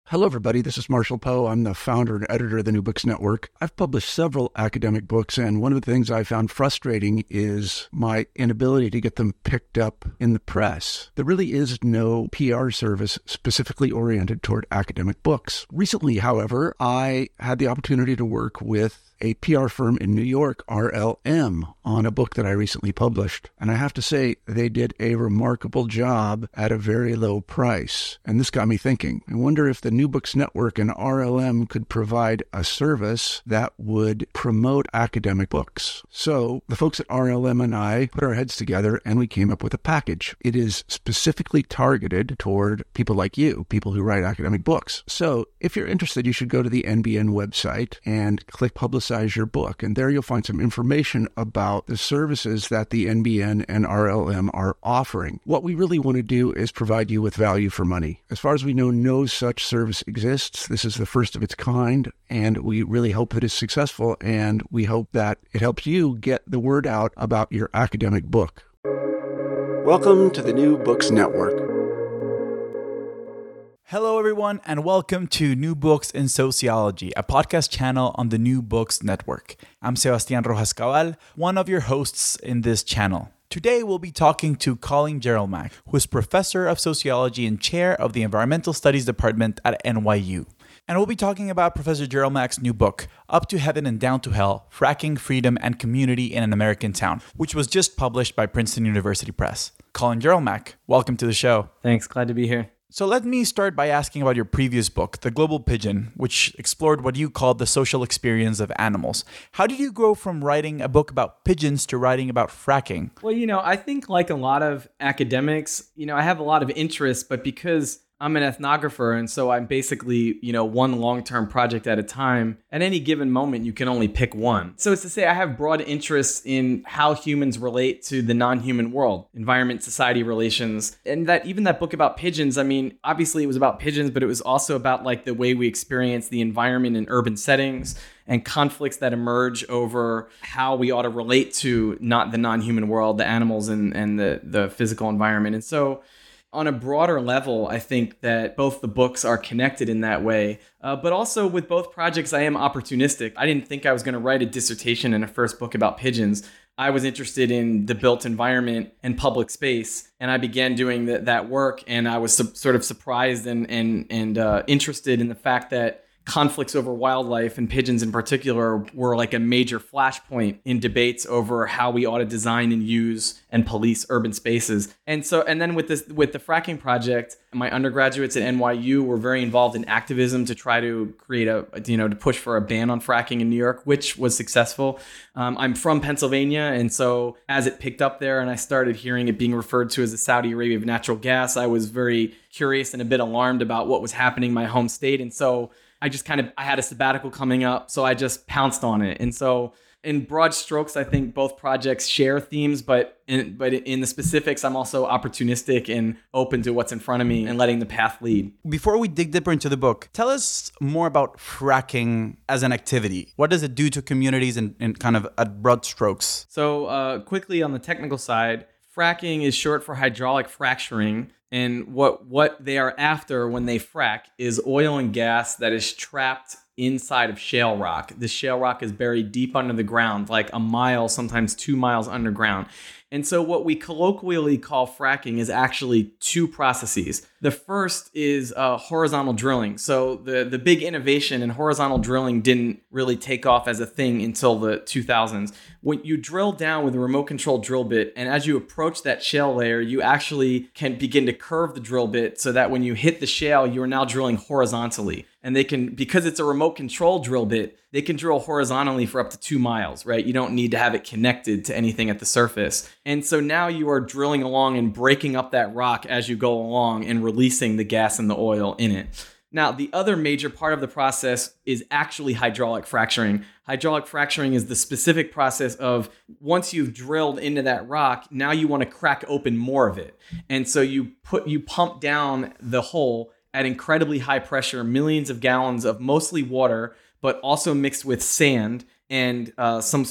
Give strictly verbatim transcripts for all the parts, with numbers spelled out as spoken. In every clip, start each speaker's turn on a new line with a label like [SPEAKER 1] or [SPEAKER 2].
[SPEAKER 1] Hello, everybody. This is Marshall Poe. I'm the founder and editor of the New Books Network. I've published several academic books, and one of the things I found frustrating is my inability to get them picked up in the press. There really is no P R service specifically oriented toward academic books. Recently, however, I had the opportunity to work with a P R firm in New York, R L M, on a book that I recently published. And I have to say, they did a remarkable job at a very low price. And this got me thinking. I wonder if the New Books Network and R L M could provide a service that would promote academic books. So the folks at R L M and I put our heads together and we came up with a package. It is specifically targeted toward people like you, people who write academic books. So if you're interested, you should go to the N B N website and click Publicize your book. And there you'll find some information about the services that the N B N and R L M are offering. What we really want to do is provide you with value for money. As far as we know, no such service exists. This is the first of its kind, and we really hope that it's successful, and we hope that it helps you get the word out about your academic book. Welcome to the New Books Network.
[SPEAKER 2] Hello, everyone, and welcome to New Books in Sociology, a podcast channel on the New Books Network. I'm Sebastián Rojas Cabal, one of your hosts in this channel. Today, we'll be talking to Colin Jerolmak, who is professor of sociology and chair of the Environmental Studies Department at N Y U. And we'll be talking about Professor Jerolmak's new book, Up to Heaven and Down to Hell, Fracking, Freedom, and Community in an American Town, which was just published by Princeton University Press. Colin Jerolmak, welcome to the show.
[SPEAKER 3] Thanks, glad to be here.
[SPEAKER 2] So let me start by asking about your previous book, The Global Pigeon, which explored what you called the social experience of animals. How did you go from writing a book about pigeons to writing about fracking?
[SPEAKER 3] Well, you know, I think like a lot of academics, you know, I have a lot of interest, but because I'm an ethnographer, and so I'm basically, you know, one long-term project at a time. At any given moment, you can only pick one. So it's to say I have broad interests in how humans relate to the non-human world, environment, society relations. And that even that book about pigeons, I mean, obviously it was about pigeons, but it was also about like the way we experience the environment in urban settings and conflicts that emerge over how we ought to relate to not the non-human world, the animals and, and the, the physical environment. And so on a broader level, I think that both the books are connected in that way. Uh, but also with both projects, I am opportunistic. I didn't think I was going to write a dissertation in a first book about pigeons. I was interested in the built environment and public space, and I began doing the, that work. And I was su- sort of surprised and and and uh, interested in the fact that conflicts over wildlife and pigeons in particular were like a major flashpoint in debates over how we ought to design and use and police urban spaces. And so, and then with this, with the fracking project, my undergraduates at N Y U were very involved in activism to try to create a, you know, to push for a ban on fracking in New York, which was successful. Um, I'm from Pennsylvania. And so as it picked up there and I started hearing it being referred to as the Saudi Arabia of natural gas, I was very curious and a bit alarmed about what was happening in my home state. And so I just kind of, I had a sabbatical coming up, so I just pounced on it. And so in broad strokes, I think both projects share themes, but in, but in the specifics, I'm also opportunistic and open to what's in front of me and letting the path lead.
[SPEAKER 2] Before we dig deeper into the book, tell us more about fracking as an activity. What does it do to communities in, in kind of at broad strokes?
[SPEAKER 3] So uh, quickly on the technical side, fracking is short for hydraulic fracturing. And what, what they are after when they frack is oil and gas that is trapped inside of shale rock. The shale rock is buried deep under the ground, like a mile, sometimes two miles underground. And so what we colloquially call fracking is actually two processes. The first is uh, horizontal drilling. So the, the big innovation in horizontal drilling didn't really take off as a thing until the two thousands. When you drill down with a remote control drill bit, and as you approach that shale layer, you actually can begin to curve the drill bit so that when you hit the shale, you are now drilling horizontally. And they can, because it's a remote control drill bit, they can drill horizontally for up to two miles, right? You don't need to have it connected to anything at the surface. And so now you are drilling along and breaking up that rock as you go along and releasing the gas and the oil in it. Now, the other major part of the process is actually hydraulic fracturing. Hydraulic fracturing is the specific process of once you've drilled into that rock, now you want to crack open more of it. And so you put you pump down the hole at incredibly high pressure, millions of gallons of mostly water, but also mixed with sand and uh, some sort of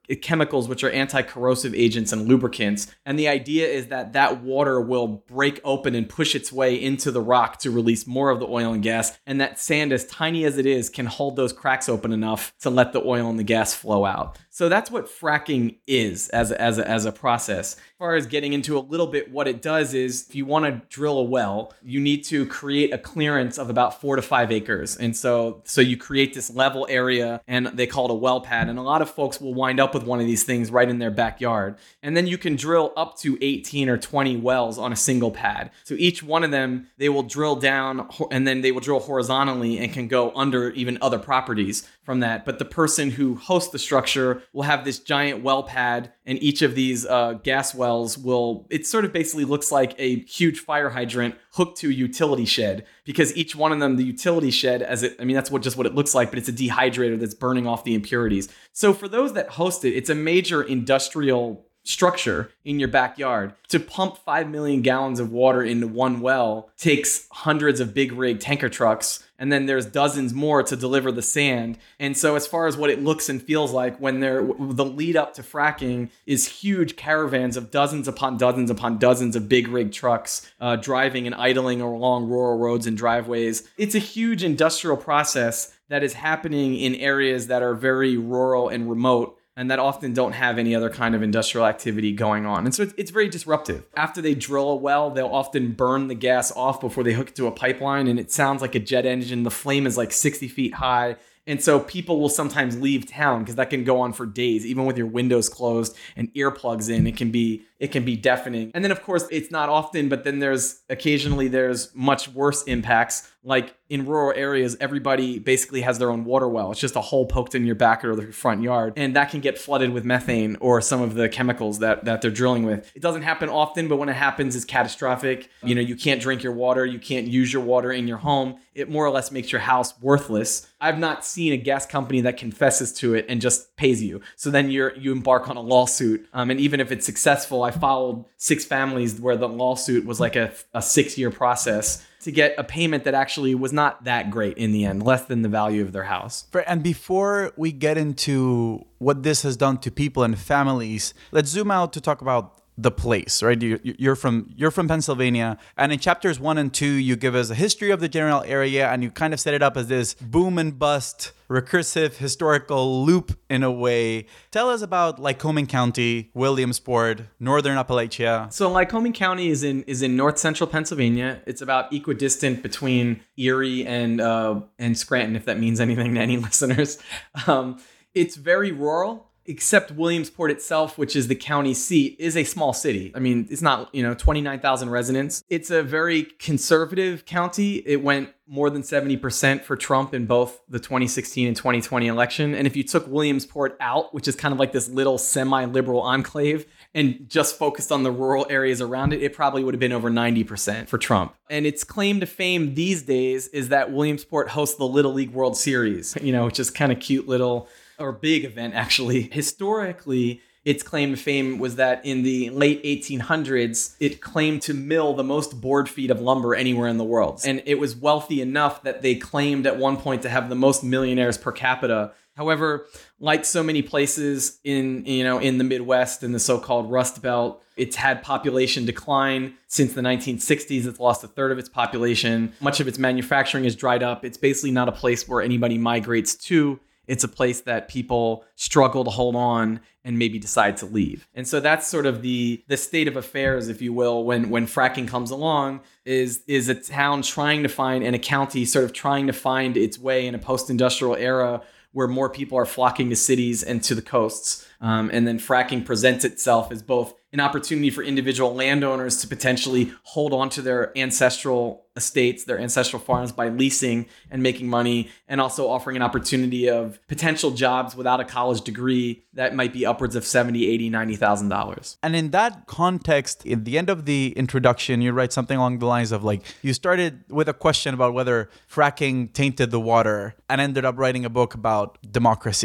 [SPEAKER 3] chemicals which are anti-corrosive agents and lubricants. And the idea is that that water will break open and push its way into the rock to release more of the oil and gas. And that sand, as tiny as it is, can hold those cracks open enough to let the oil and the gas flow out. So that's what fracking is as a, as a, as a process. As far as getting into a little bit, what it does is if you want to drill a well, you need to create a clearance of about four to five acres. And so, so you create this level area, and they call it a well pad. And a lot of folks will wind up with one of these things right in their backyard. And then you can drill up to eighteen or twenty wells on a single pad. So each one of them, they will drill down and then they will drill horizontally and can go under even other properties from that. But the person who hosts the structure will have this giant well pad, and each of these uh, gas wells will, it sort of basically looks like a huge fire hydrant hooked to a utility shed, because each one of them, the utility shed, as it, I mean, that's what just what it looks like, but it's a dehydrator that's burning off the impurities. So for those that host it, it's a major industrial structure in your backyard. To pump five million gallons of water into one well takes hundreds of big rig tanker trucks, and then there's dozens more to deliver the sand. And so as far as what it looks and feels like when they're, the lead up to fracking is huge caravans of dozens upon dozens upon dozens of big rig trucks uh, driving and idling along rural roads and driveways. It's a huge industrial process that is happening in areas that are very rural and remote, and that often don't have any other kind of industrial activity going on. And so it's, it's very disruptive. After they drill a well, they'll often burn the gas off before they hook it to a pipeline, and it sounds like a jet engine. The flame is like sixty feet high. And so people will sometimes leave town because that can go on for days, even with your windows closed and earplugs in. It can be it can be deafening. And then, of course, it's not often, but then there's occasionally there's much worse impacts. Like in rural areas, everybody basically has their own water well. It's just a hole poked in your back or the front yard, and that can get flooded with methane or some of the chemicals that that they're drilling with. It doesn't happen often, but when it happens, it's catastrophic. You know, you can't drink your water, you can't use your water in your home. It more or less makes your house worthless. I've not seen a gas company that confesses to it and just pays you. So then you're you embark on a lawsuit, um, and even if it's successful, I followed six families where the lawsuit was like a, a six-year process to get a payment that actually was not that great in the end, less than the value of their house.
[SPEAKER 2] And before we get into what this has done to people and families, let's zoom out to talk about the place, right? You, you're from you're from Pennsylvania, and in chapters one and two, you give us a history of the general area, and you kind of set it up as this boom and bust, recursive historical loop in a way. Tell us about Lycoming County, Williamsport, Northern Appalachia.
[SPEAKER 3] So Lycoming County is in is in north central Pennsylvania. It's about equidistant between Erie and uh, and Scranton, if that means anything to any listeners. Um, it's very rural. Except Williamsport itself, which is the county seat, is a small city. I mean, it's not, you know, twenty-nine thousand residents. It's a very conservative county. It went more than seventy percent for Trump in both the twenty sixteen and twenty twenty election. And if you took Williamsport out, which is kind of like this little semi-liberal enclave, and just focused on the rural areas around it, it probably would have been over ninety percent for Trump. And its claim to fame these days is that Williamsport hosts the Little League World Series, you know, which is kind of cute little, or big event actually. Historically, its claim to fame was that in the late eighteen hundreds, it claimed to mill the most board feet of lumber anywhere in the world. And it was wealthy enough that they claimed at one point to have the most millionaires per capita. However, like so many places in, you know, in the Midwest and the so-called Rust Belt, it's had population decline since the nineteen sixties. It's lost a third of its population. Much of its manufacturing is dried up. It's basically not a place where anybody migrates to. It's a place that people struggle to hold on and maybe decide to leave. And so that's sort of the the state of affairs, if you will, when when fracking comes along, is is a town trying to find, and a county sort of trying to find its way in a post-industrial era where more people are flocking to cities and to the coasts. Um, and then fracking presents itself as both an opportunity for individual landowners to potentially hold on to their ancestral estates, their ancestral farms by leasing and making money, and also offering an opportunity of potential jobs without a college degree that might be upwards of seventy, eighty, ninety thousand dollars.
[SPEAKER 2] And in that context, at the end of the introduction, you write something along the lines of like, you started with a question about whether fracking tainted the water and ended up writing a book about democracy.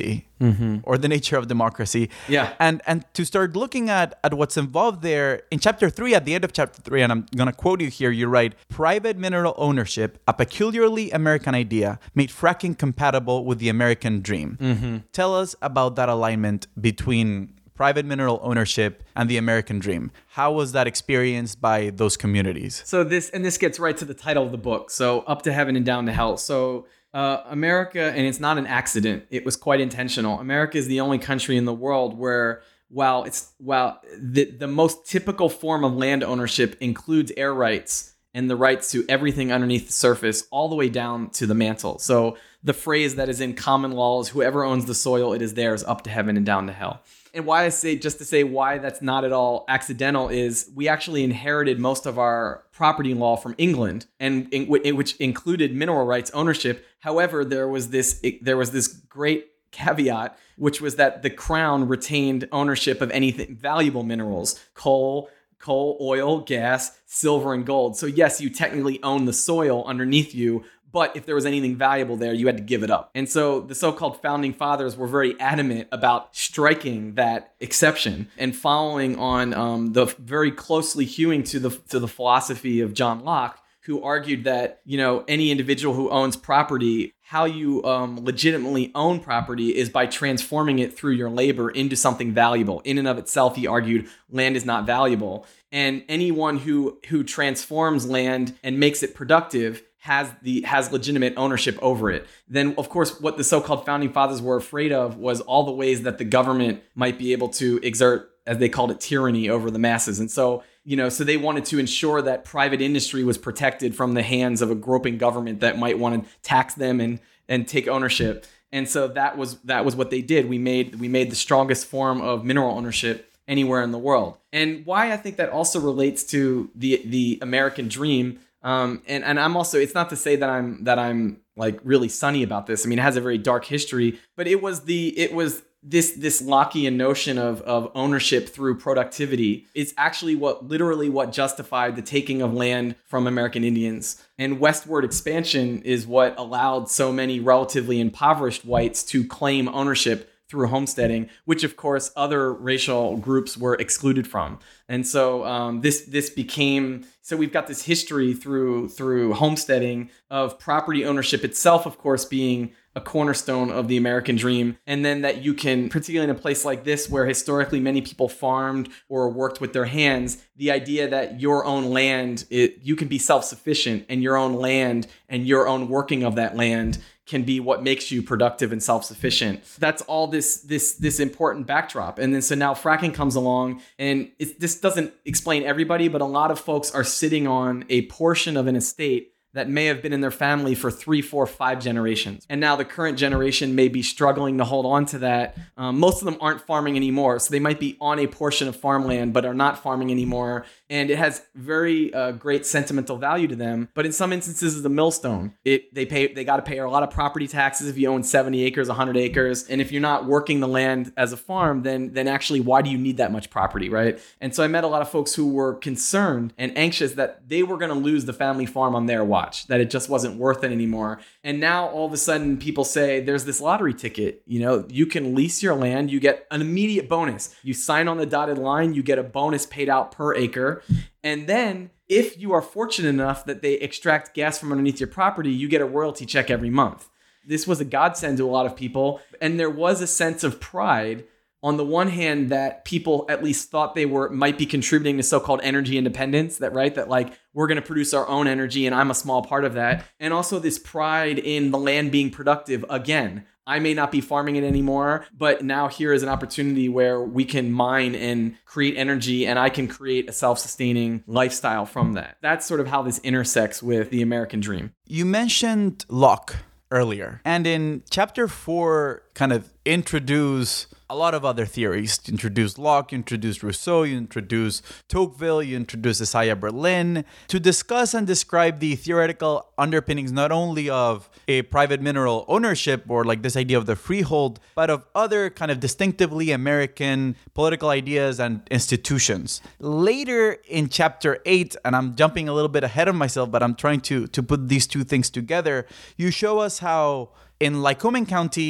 [SPEAKER 2] mm-hmm. or the nature of democracy.
[SPEAKER 3] Yeah.
[SPEAKER 2] And and to start looking at, at what's involved there, in chapter three, at the end of chapter three, and I'm going to quote you here, you write, private mineral ownership, a peculiarly American idea, made fracking compatible with the American dream.
[SPEAKER 3] Mm-hmm.
[SPEAKER 2] Tell us about that alignment between private mineral ownership and the American dream. How was that experienced by those communities?
[SPEAKER 3] So this, and this gets right to the title of the book. So Up to Heaven and Down to Hell. So uh, America, and it's not an accident, it was quite intentional. America is the only country in the world where while it's while the, the most typical form of land ownership includes air rights and the rights to everything underneath the surface all the way down to the mantle. So the phrase that is in common law is whoever owns the soil, it is theirs, up to heaven and down to hell. And why I say, just to say why that's not at all accidental, is we actually inherited most of our property law from England, and in, in, which included mineral rights ownership. However, there was this it, there was this great caveat, which was that the crown retained ownership of anything valuable minerals, coal, coal, oil, gas, silver, and gold. So yes, you technically own the soil underneath you, but if there was anything valuable there, you had to give it up. And so the so-called founding fathers were very adamant about striking that exception and following on um, the very closely hewing to the to the philosophy of John Locke, who argued that, you know, any individual who owns property, how you um, legitimately own property is by transforming it through your labor into something valuable. In and of itself, he argued, land is not valuable. And anyone who who transforms land and makes it productive has the has legitimate ownership over it. Then, of course, what the so-called founding fathers were afraid of was all the ways that the government might be able to exert, as they called it, tyranny over the masses. And so, you know, so they wanted to ensure that private industry was protected from the hands of a groping government that might want to tax them and and take ownership. And so that was that was what they did. We made we made the strongest form of mineral ownership anywhere in the world. And why I think that also relates to the the American dream. Um, and, and I'm also, it's not to say that I'm, that I'm like really sunny about this. I mean, it has a very dark history, but it was the, it was this, this Lockean notion of, of ownership through productivity. It's actually what, literally what justified the taking of land from American Indians. And westward expansion is what allowed so many relatively impoverished whites to claim ownership through homesteading, which of course other racial groups were excluded from. And so um, this this became, so we've got this history through through homesteading of property ownership itself, of course, being a cornerstone of the American dream. And then that you can, particularly in a place like this where historically many people farmed or worked with their hands, the idea that your own land, it, you can be self-sufficient, and your own land and your own working of that land can be what makes you productive and self-sufficient. That's all this this this important backdrop. And then so now fracking comes along, and it's, this doesn't explain everybody, but a lot of folks are sitting on a portion of an estate that may have been in their family for three, four, five generations. And now the current generation may be struggling to hold on to that. Um, most of them aren't farming anymore. So they might be on a portion of farmland, but are not farming anymore. And it has very uh, great sentimental value to them. But in some instances, it's a millstone. It They pay. They got to pay a lot of property taxes if you own seventy acres, one hundred acres. And if you're not working the land as a farm, then, then actually, why do you need that much property, right? And so I met a lot of folks who were concerned and anxious that they were going to lose the family farm on their watch, that it just wasn't worth it anymore. And now all of a sudden people say there's this lottery ticket. You know, you can lease your land, you get an immediate bonus. You sign on the dotted line, you get a bonus paid out per acre. And then if you are fortunate enough that they extract gas from underneath your property, you get a royalty check every month. This was a godsend to a lot of people. And there was a sense of pride, on the one hand, that people at least thought they were might be contributing to so-called energy independence, that right, that like we're going to produce our own energy and I'm a small part of that. And also this pride in the land being productive. Again, I may not be farming it anymore, but now here is an opportunity where we can mine and create energy, and I can create a self-sustaining lifestyle from that. That's sort of how this intersects with the American dream.
[SPEAKER 2] You mentioned Locke earlier, and in chapter four kind of introduce a lot of other theories. You introduce Locke, you introduce Rousseau, you introduce Tocqueville, you introduce Isaiah Berlin to discuss and describe the theoretical underpinnings not only of a private mineral ownership or like this idea of the freehold, but of other kind of distinctively American political ideas and institutions. Later in chapter eight, and I'm jumping a little bit ahead of myself, but I'm trying to, to put these two things together, you show us how in Lycoming County,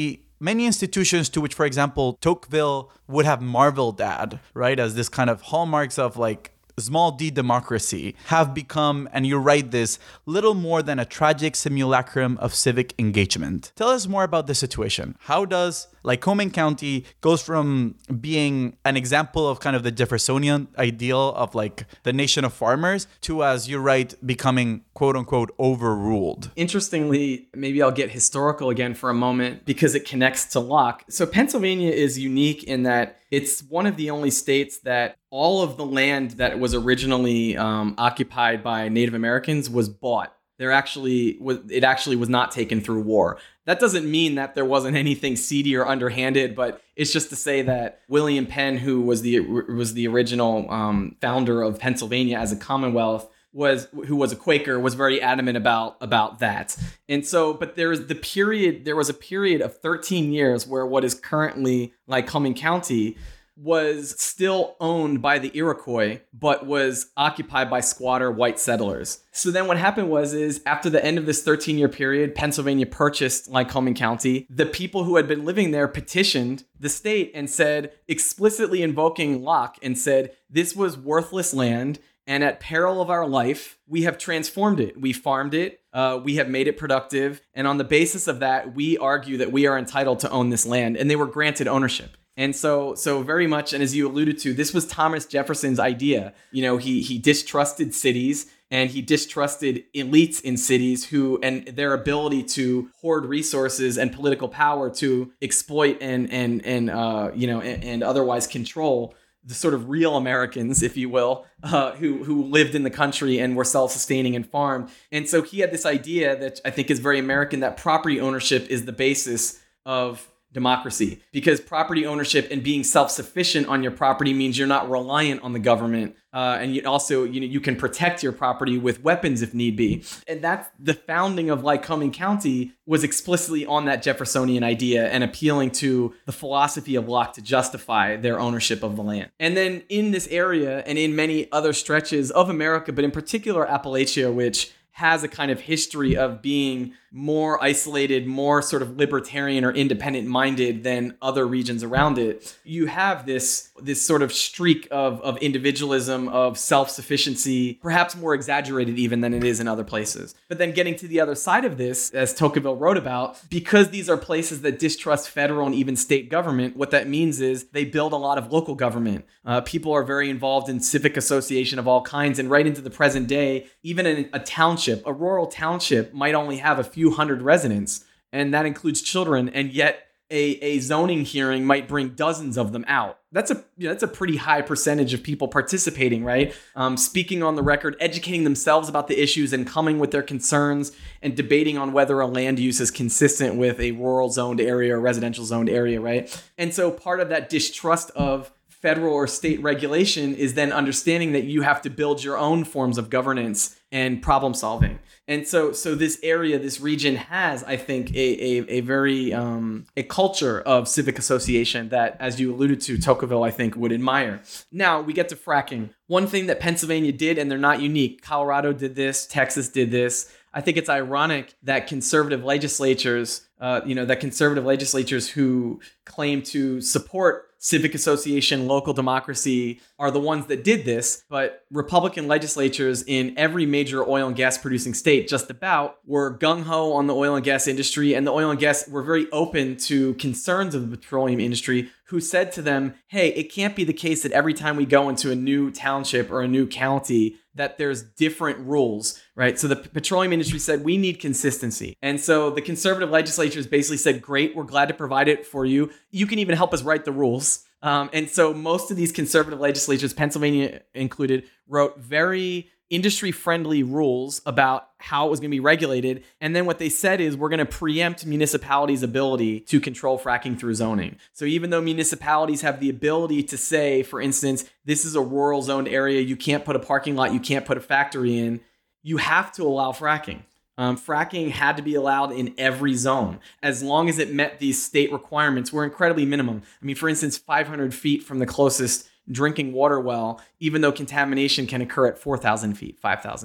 [SPEAKER 2] many institutions to which, for example, Tocqueville would have marveled at, right, as this kind of hallmarks of like small d democracy, have become, and you write this, little more than a tragic simulacrum of civic engagement. Tell us more about this situation. How does Lycoming County goes from being an example of kind of the Jeffersonian ideal of like the nation of farmers to, as you write, becoming quote unquote overruled?
[SPEAKER 3] Interestingly, maybe I'll get historical again for a moment because it connects to Locke. So Pennsylvania is unique in that it's one of the only states that all of the land that was originally um, occupied by Native Americans was bought. There actually was, it actually was not taken through war. That doesn't mean that there wasn't anything seedy or underhanded, but it's just to say that William Penn, who was the was the original um, founder of Pennsylvania as a Commonwealth, was who was a Quaker, was very adamant about about that. And so, but there is the period. There was a period of thirteen years where what is currently Lycoming County was still owned by the Iroquois, but was occupied by squatter white settlers. So then what happened was, is after the end of this thirteen-year period, Pennsylvania purchased Lycoming County. The people who had been living there petitioned the state and said, explicitly invoking Locke, and said, this was worthless land, and at peril of our life, we have transformed it. We farmed it. Uh, we have made it productive. And on the basis of that, we argue that we are entitled to own this land. And they were granted ownership. And so, so very much, and as you alluded to, this was Thomas Jefferson's idea. You know, he he distrusted cities and he distrusted elites in cities who and their ability to hoard resources and political power to exploit and and and uh, you know and, and otherwise control the sort of real Americans, if you will, uh, who who lived in the country and were self-sustaining and farmed. And so he had this idea that I think is very American, that property ownership is the basis of democracy, because property ownership and being self-sufficient on your property means you're not reliant on the government. Uh, and you also, you know, you can protect your property with weapons if need be. And that's the founding of Lycoming County was explicitly on that Jeffersonian idea and appealing to the philosophy of Locke to justify their ownership of the land. And then in this area and in many other stretches of America, but in particular Appalachia, which has a kind of history of being more isolated, more sort of libertarian or independent minded than other regions around it. You have this, this sort of streak of, of individualism, of self-sufficiency, perhaps more exaggerated even than it is in other places. But then getting to the other side of this, as Tocqueville wrote about, because these are places that distrust federal and even state government, what that means is they build a lot of local government. Uh, people are very involved in civic association of all kinds, and right into the present day, even in a township, a rural township might only have a few hundred residents, and that includes children, and yet a, a zoning hearing might bring dozens of them out. That's a you know, that's a pretty high percentage of people participating, right? Um, speaking on the record, educating themselves about the issues and coming with their concerns and debating on whether a land use is consistent with a rural zoned area or residential zoned area, right? And so part of that distrust of federal or state regulation is then understanding that you have to build your own forms of governance and problem solving. And so so this area, this region has, I think, a a, a very, um, a culture of civic association that, as you alluded to, Tocqueville, I think, would admire. Now we get to fracking. One thing that Pennsylvania did, and they're not unique, Colorado did this, Texas did this. I think it's ironic that conservative legislatures, uh, you know, that conservative legislatures who claim to support civic association, local democracy are the ones that did this, but Republican legislatures in every major oil and gas producing state just about were gung-ho on the oil and gas industry, and the oil and gas were very open to concerns of the petroleum industry, who said to them, hey, it can't be the case that every time we go into a new township or a new county that there's different rules, right? So the petroleum industry said, we need consistency. And so the conservative legislatures basically said, great, we're glad to provide it for you. You can even help us write the rules. Um, and so most of these conservative legislatures, Pennsylvania included, wrote very industry-friendly rules about how it was going to be regulated. And then what they said is, we're going to preempt municipalities' ability to control fracking through zoning. So even though municipalities have the ability to say, for instance, this is a rural zoned area, you can't put a parking lot, you can't put a factory in, you have to allow fracking. Um, fracking had to be allowed in every zone as long as it met these state requirements were incredibly minimum. I mean, for instance, five hundred feet from the closest drinking water well, even though contamination can occur at four thousand feet, five thousand feet.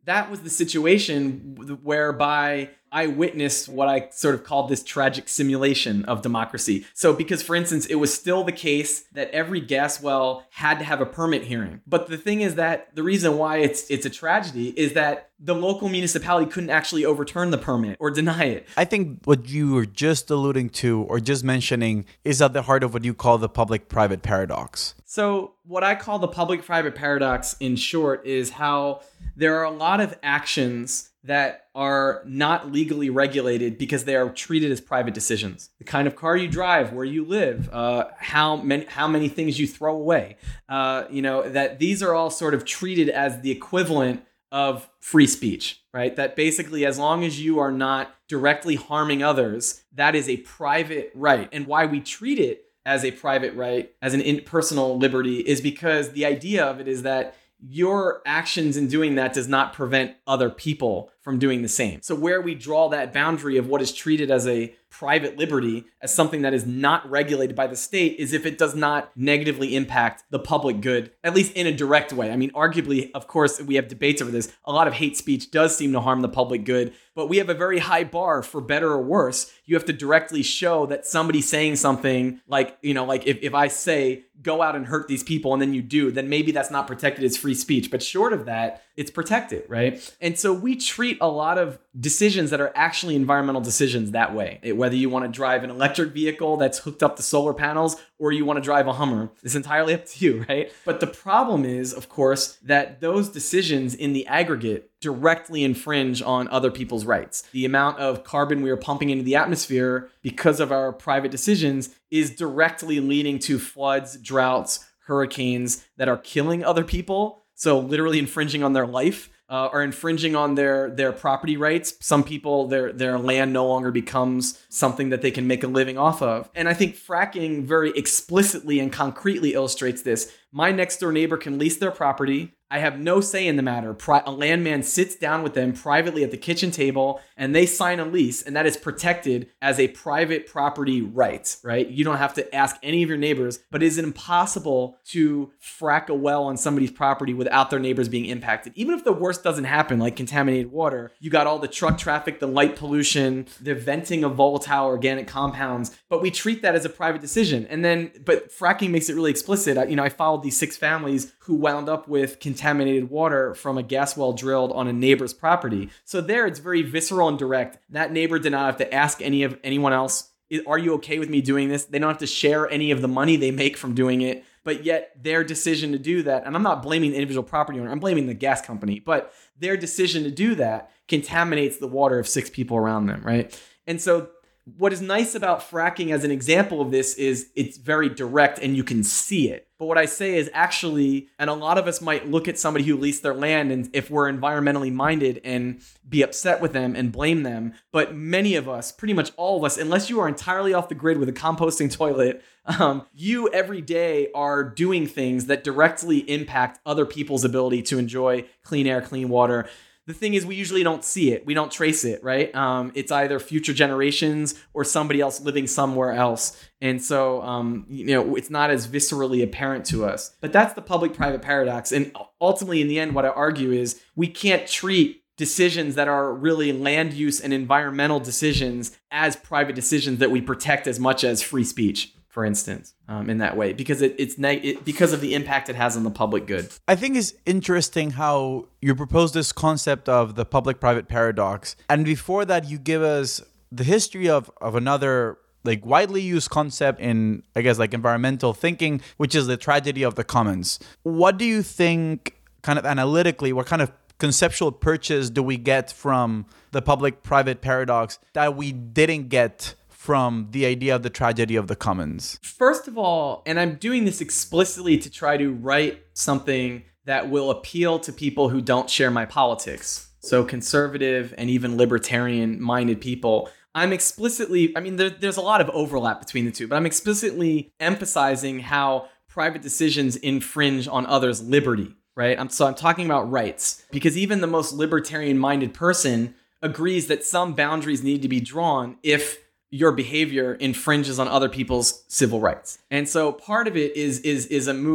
[SPEAKER 3] that was the situation whereby I witnessed what I sort of called this tragic simulation of democracy. So because, for instance, it was still the case that every gas well had to have a permit hearing. But the thing is that the reason why it's it's a tragedy is that the local municipality couldn't actually overturn the permit or deny it.
[SPEAKER 2] I think what you were just alluding to or just mentioning is at the heart of what you call the public-private paradox.
[SPEAKER 3] So what I call the public-private paradox, in short, is how there are a lot of actions that are not legally regulated because they are treated as private decisions. The kind of car you drive, where you live, uh, how many how many things you throw away. Uh, you know, that these are all sort of treated as the equivalent of free speech, right? That basically, as long as you are not directly harming others, that is a private right. And why we treat it as a private right, as an impersonal liberty, is because the idea of it is that your actions in doing that does not prevent other people from doing the same. So where we draw that boundary of what is treated as a private liberty, as something that is not regulated by the state, is if it does not negatively impact the public good, at least in a direct way. I mean, arguably, of course, we have debates over this. A lot of hate speech does seem to harm the public good, but we have a very high bar for better or worse. You have to directly show that somebody saying something like, you know, like if, if I say, go out and hurt these people, and then you do, then maybe that's not protected as free speech. But short of that, it's protected, right? And so we treat a lot of decisions that are actually environmental decisions that way. It, whether you want to drive an electric vehicle that's hooked up to solar panels or you want to drive a Hummer, it's entirely up to you, right? But the problem is, of course, that those decisions in the aggregate directly infringe on other people's rights. The amount of carbon we are pumping into the atmosphere because of our private decisions is directly leading to floods, droughts, hurricanes that are killing other people. So literally infringing on their life, uh, or infringing on their their property rights. Some people, their their land no longer becomes something that they can make a living off of. And I think fracking very explicitly and concretely illustrates this. My next door neighbor can lease their property. I have no say in the matter. Pri- a landman sits down with them privately at the kitchen table and they sign a lease, and that is protected as a private property right, right? You don't have to ask any of your neighbors, but is it impossible to frack a well on somebody's property without their neighbors being impacted? Even if the worst doesn't happen, like contaminated water, you got all the truck traffic, the light pollution, the venting of volatile organic compounds, but we treat that as a private decision. And then, but fracking makes it really explicit. I, you know, I followed these six families who wound up with contaminated water from a gas well drilled on a neighbor's property. So there, it's very visceral and direct. That neighbor did not have to ask any of anyone else, are you okay with me doing this? They don't have to share any of the money they make from doing it. But yet their decision to do that, and I'm not blaming the individual property owner, I'm blaming the gas company, but their decision to do that contaminates the water of six people around them, right? And so what is nice about fracking as an example of this is it's very direct and you can see it. But what I say is actually, and a lot of us might look at somebody who leased their land, and if we're environmentally minded, and be upset with them and blame them. But many of us, pretty much all of us, unless you are entirely off the grid with a composting toilet, um, you every day are doing things that directly impact other people's ability to enjoy clean air, clean water. The thing is, we usually don't see it. We don't trace it, right? Um, it's either future generations or somebody else living somewhere else. And so, um, you know, it's not as viscerally apparent to us. But that's the public-private paradox. And ultimately, in the end, what I argue is we can't treat decisions that are really land use and environmental decisions as private decisions that we protect as much as free speech, for instance, um, in that way, because it, it's neg- it, because of the impact it has on the public good.
[SPEAKER 2] I think it's interesting how you propose this concept of the public-private paradox. And before that, you give us the history of, of another like widely used concept in, I guess, like environmental thinking, which is the tragedy of the commons. What do you think, kind of analytically, what kind of conceptual purchase do we get from the public-private paradox that we didn't get from the idea of the tragedy of the commons?
[SPEAKER 3] First of all, and I'm doing this explicitly to try to write something that will appeal to people who don't share my politics. So conservative and even libertarian-minded people. I'm explicitly, I mean, there, there's a lot of overlap between the two, but I'm explicitly emphasizing how private decisions infringe on others' liberty, right? I'm, so I'm talking about rights, because even the most libertarian-minded person agrees that some boundaries need to be drawn if your behavior infringes on other people's civil rights. And so part of it is is is a move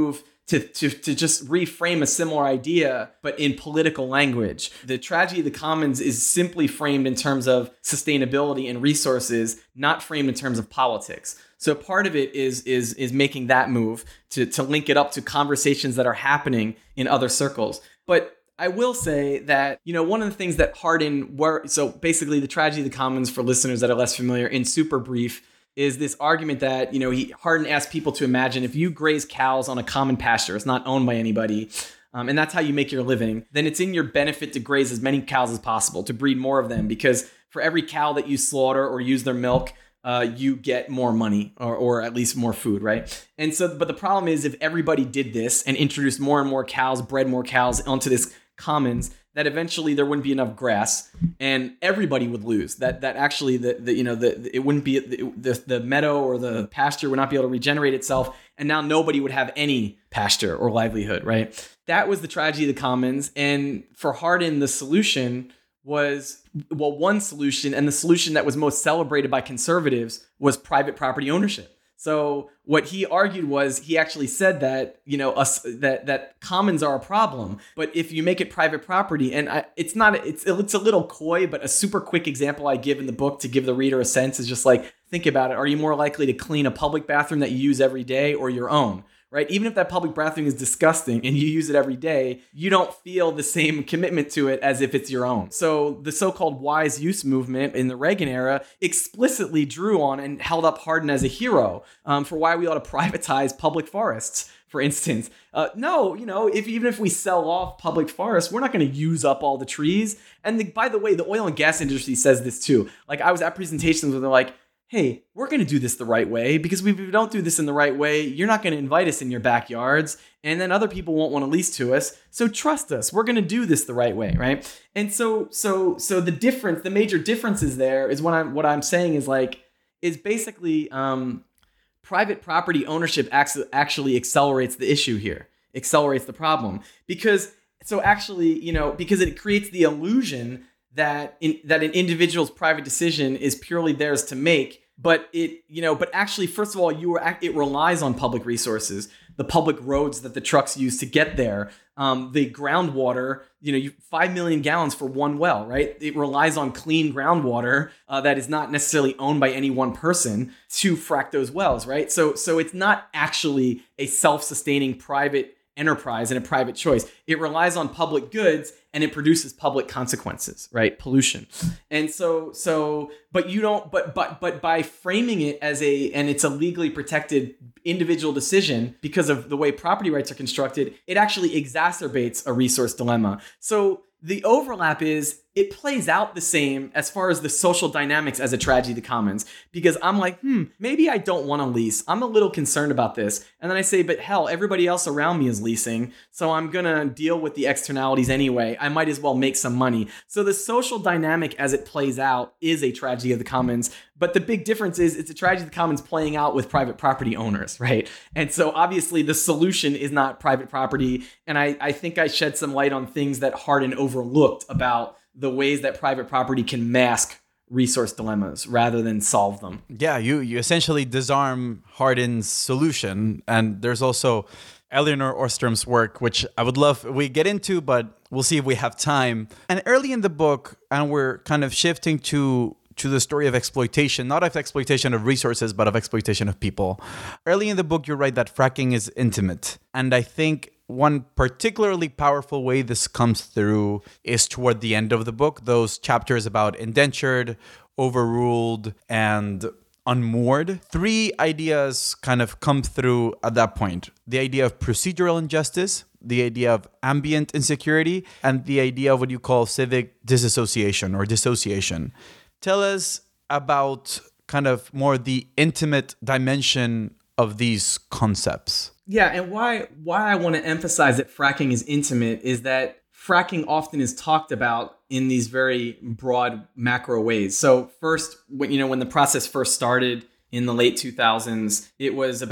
[SPEAKER 3] to, to, to just reframe a similar idea, but in political language. The tragedy of the commons is simply framed in terms of sustainability and resources, not framed in terms of politics. So part of it is is is making that move to, to link it up to conversations that are happening in other circles. But I will say that, you know, one of the things that Hardin were, so basically the tragedy of the commons, for listeners that are less familiar, in super brief, is this argument that, you know, he Hardin asked people to imagine if you graze cows on a common pasture, it's not owned by anybody, um, and that's how you make your living, then it's in your benefit to graze as many cows as possible, to breed more of them, because for every cow that you slaughter or use their milk, Uh, you get more money or, or at least more food, right? And so, but the problem is if everybody did this and introduced more and more cows, bred more cows onto this commons, that eventually there wouldn't be enough grass and everybody would lose. That that actually, the, the you know, the, the it wouldn't be, the, the the meadow or the pasture would not be able to regenerate itself. And now nobody would have any pasture or livelihood, right? That was the tragedy of the commons. And for Hardin, the solution was, well, one solution, and the solution that was most celebrated by conservatives, was private property ownership. So what he argued was, he actually said that, you know, us, that that commons are a problem, but if you make it private property, and I, it's not, it's it's a little coy, but a super quick example I give in the book to give the reader a sense is just like, think about it. Are you more likely to clean a public bathroom that you use every day or your own? Right? Even if that public bathroom is disgusting and you use it every day, you don't feel the same commitment to it as if it's your own. So the so-called wise use movement in the Reagan era explicitly drew on and held up Hardin as a hero um, for why we ought to privatize public forests, for instance. Uh, no, you know, if even if we sell off public forests, we're not going to use up all the trees. And the, by the way, the oil and gas industry says this too. Like, I was at presentations where they're like, hey, we're going to do this the right way, because if we don't do this in the right way, you're not going to invite us in your backyards, and then other people won't want to lease to us. So trust us, we're going to do this the right way, right? And so, so, so the difference, the major differences there is what I'm, what I'm saying is like, is basically um, private property ownership actually accelerates the issue here, accelerates the problem, because so actually, you know, because it creates the illusion that in, that an individual's private decision is purely theirs to make. But it, you know, but actually, first of all, you are, it relies on public resources, the public roads that the trucks use to get there, um, the groundwater, you know, you, five million gallons for one well, right? It relies on clean groundwater uh, that is not necessarily owned by any one person to frack those wells, right? So, so it's not actually a self-sustaining private enterprise and a private choice. It relies on public goods and it produces public consequences, right? Pollution. And so, so, but you don't, but, but, but by framing it as a, and it's a legally protected individual decision because of the way property rights are constructed, it actually exacerbates a resource dilemma. So the overlap is, it plays out the same as far as the social dynamics as a tragedy of the commons, because I'm like, hmm, maybe I don't want to lease. I'm a little concerned about this. And then I say, but hell, everybody else around me is leasing. So I'm going to deal with the externalities anyway. I might as well make some money. So the social dynamic as it plays out is a tragedy of the commons. But the big difference is it's a tragedy of the commons playing out with private property owners, right? And so obviously the solution is not private property. And I, I think I shed some light on things that Hardin overlooked about the ways that private property can mask resource dilemmas rather than solve them.
[SPEAKER 2] Yeah, you, you essentially disarm Hardin's solution. And there's also Elinor Ostrom's work, which I would love we get into, but we'll see if we have time. And early in the book, and we're kind of shifting to to the story of exploitation, not of exploitation of resources, but of exploitation of people. Early in the book, you write that fracking is intimate. And I think one particularly powerful way this comes through is toward the end of the book, those chapters about indentured, overruled, and unmoored. Three ideas kind of come through at that point. The idea of procedural injustice, the idea of ambient insecurity, and the idea of what you call civic disassociation or dissociation. Tell us about kind of more the intimate dimension of these concepts.
[SPEAKER 3] Yeah, and why why I want to emphasize that fracking is intimate is that fracking often is talked about in these very broad macro ways. So first, when, you know, when the process first started in the late two thousands, it was about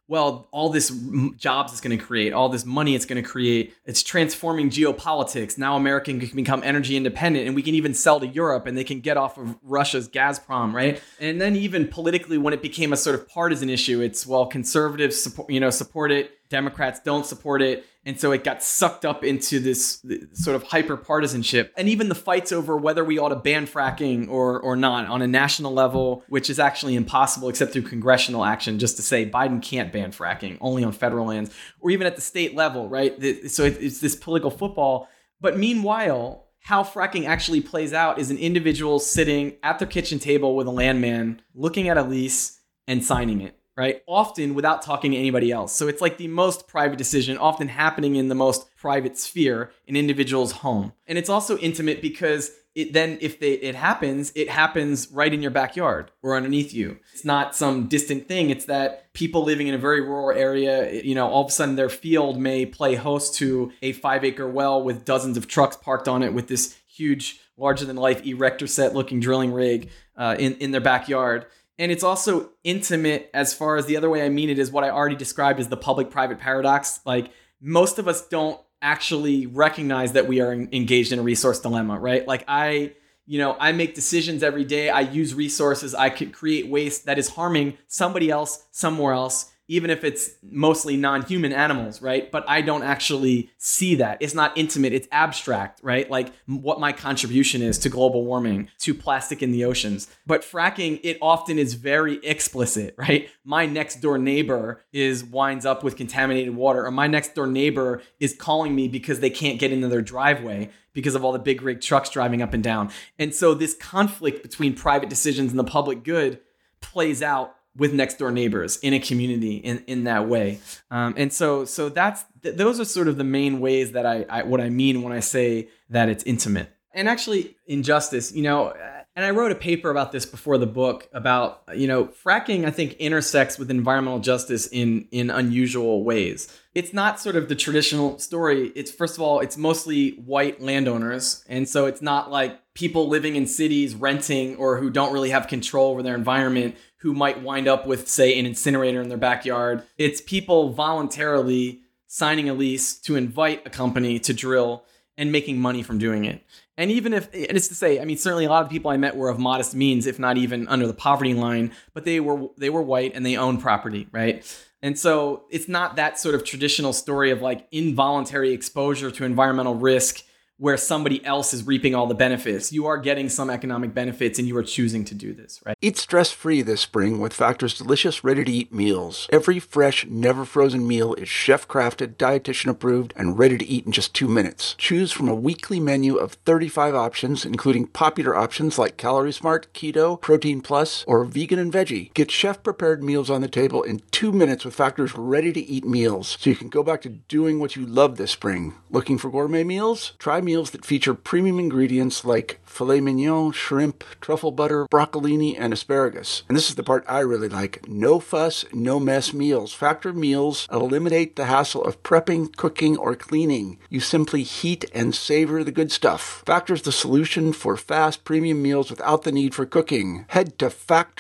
[SPEAKER 3] well, all this jobs it's going to create, all this money it's going to create, it's transforming geopolitics. Now America can become energy independent and we can even sell to Europe and they can get off of Russia's Gazprom, right? And then even politically, when it became a sort of partisan issue, it's, well, conservatives support, you know, support it, Democrats don't support it. And so it got sucked up into this sort of hyper partisanship. And even the fights over whether we ought to ban fracking or or not on a national level, which is actually impossible except through congressional action, just to say Biden can't ban fracking, only on federal lands, or even at the state level, right? So it's this political football. But meanwhile, how fracking actually plays out is an individual sitting at their kitchen table with a landman, looking at a lease and signing it, right? Often without talking to anybody else. So it's like the most private decision, often happening in the most private sphere, an individual's home. And it's also intimate because it then, if they, it happens, it happens right in your backyard or underneath you. It's not some distant thing. It's that people living in a very rural area, you know, all of a sudden their field may play host to a five acre well with dozens of trucks parked on it with this huge, larger than life erector set looking drilling rig uh, in, in their backyard. And it's also intimate as far as the other way I mean it is what I already described as the public-private paradox. Like, most of us don't actually recognize that we are engaged in a resource dilemma, right? Like I, you know, I make decisions every day. I use resources. I could create waste that is harming somebody else somewhere else, even if it's mostly non-human animals, right? But I don't actually see that. It's not intimate. It's abstract, right? Like what my contribution is to global warming, to plastic in the oceans. But fracking, it often is very explicit, right? My next door neighbor is winds up with contaminated water, or my next door neighbor is calling me because they can't get into their driveway because of all the big rig trucks driving up and down. And so this conflict between private decisions and the public good plays out with next door neighbors in a community in, in that way. Um, and so so that's th- those are sort of the main ways that I, I what I mean when I say that it's intimate. And actually, injustice, you know, and I wrote a paper about this before the book about, you know, fracking, I think, intersects with environmental justice in in unusual ways. It's not sort of the traditional story. It's, first of all, it's mostly white landowners. And so it's not like people living in cities renting or who don't really have control over their environment who might wind up with, say, an incinerator in their backyard. It's people voluntarily signing a lease to invite a company to drill and making money from doing it. And even if, and it's to say, I mean, certainly a lot of people I met were of modest means, if not even under the poverty line, but they were they were white and they owned property, right? And so it's not that sort of traditional story of like involuntary exposure to environmental risk where somebody else is reaping all the benefits. You are getting some economic benefits and you are choosing to do this, right?
[SPEAKER 1] Eat stress-free this spring with Factor's delicious, ready-to-eat meals. Every fresh, never-frozen meal is chef-crafted, dietitian-approved, and ready to eat in just two minutes. Choose from a weekly menu of thirty-five options, including popular options like Calorie Smart, Keto, Protein Plus, or Vegan and Veggie. Get chef-prepared meals on the table in two minutes with Factor's ready-to-eat meals, so you can go back to doing what you love this spring. Looking for gourmet meals? Try meals that feature premium ingredients like filet mignon, shrimp, truffle butter, broccolini, and asparagus. And this is the part I really like. No fuss, no mess meals. Factor meals eliminate the hassle of prepping, cooking, or cleaning. You simply heat and savor the good stuff. Factor's the solution for fast premium meals without the need for cooking. Head to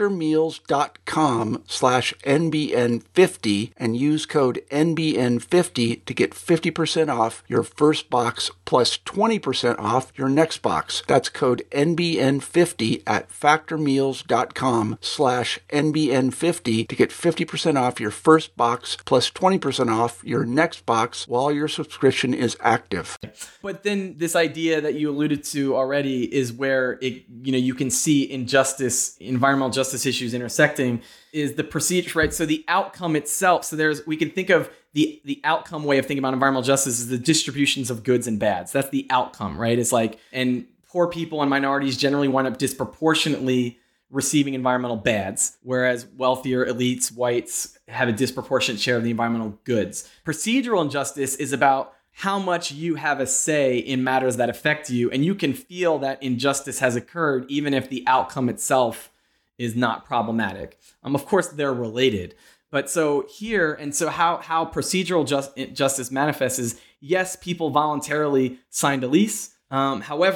[SPEAKER 1] factormeals.com slash NBN50 and use code N B N fifty to get fifty percent off your first box plus twenty percent off your next box. That's code N B N fifty at factormeals.com slash NBN50 to get fifty percent off your first box plus twenty percent off your next box while your subscription is active.
[SPEAKER 3] But then this idea that you alluded to already is where it, you know, you can see injustice, environmental justice issues intersecting is the procedure, right? So the outcome itself. So there's, we can think of the, the outcome way of thinking about environmental justice is the distributions of goods and bads. That's the outcome, right? It's like, and poor people and minorities generally wind up disproportionately receiving environmental bads, whereas wealthier elites, whites, have a disproportionate share of the environmental goods. Procedural injustice is about how much you have a say in matters that affect you, and you can feel that injustice has occurred even if the outcome itself is not problematic. Um, of course, they're related. But so here, and so how, how procedural just, justice manifests is, yes, people voluntarily signed a lease. Um, however,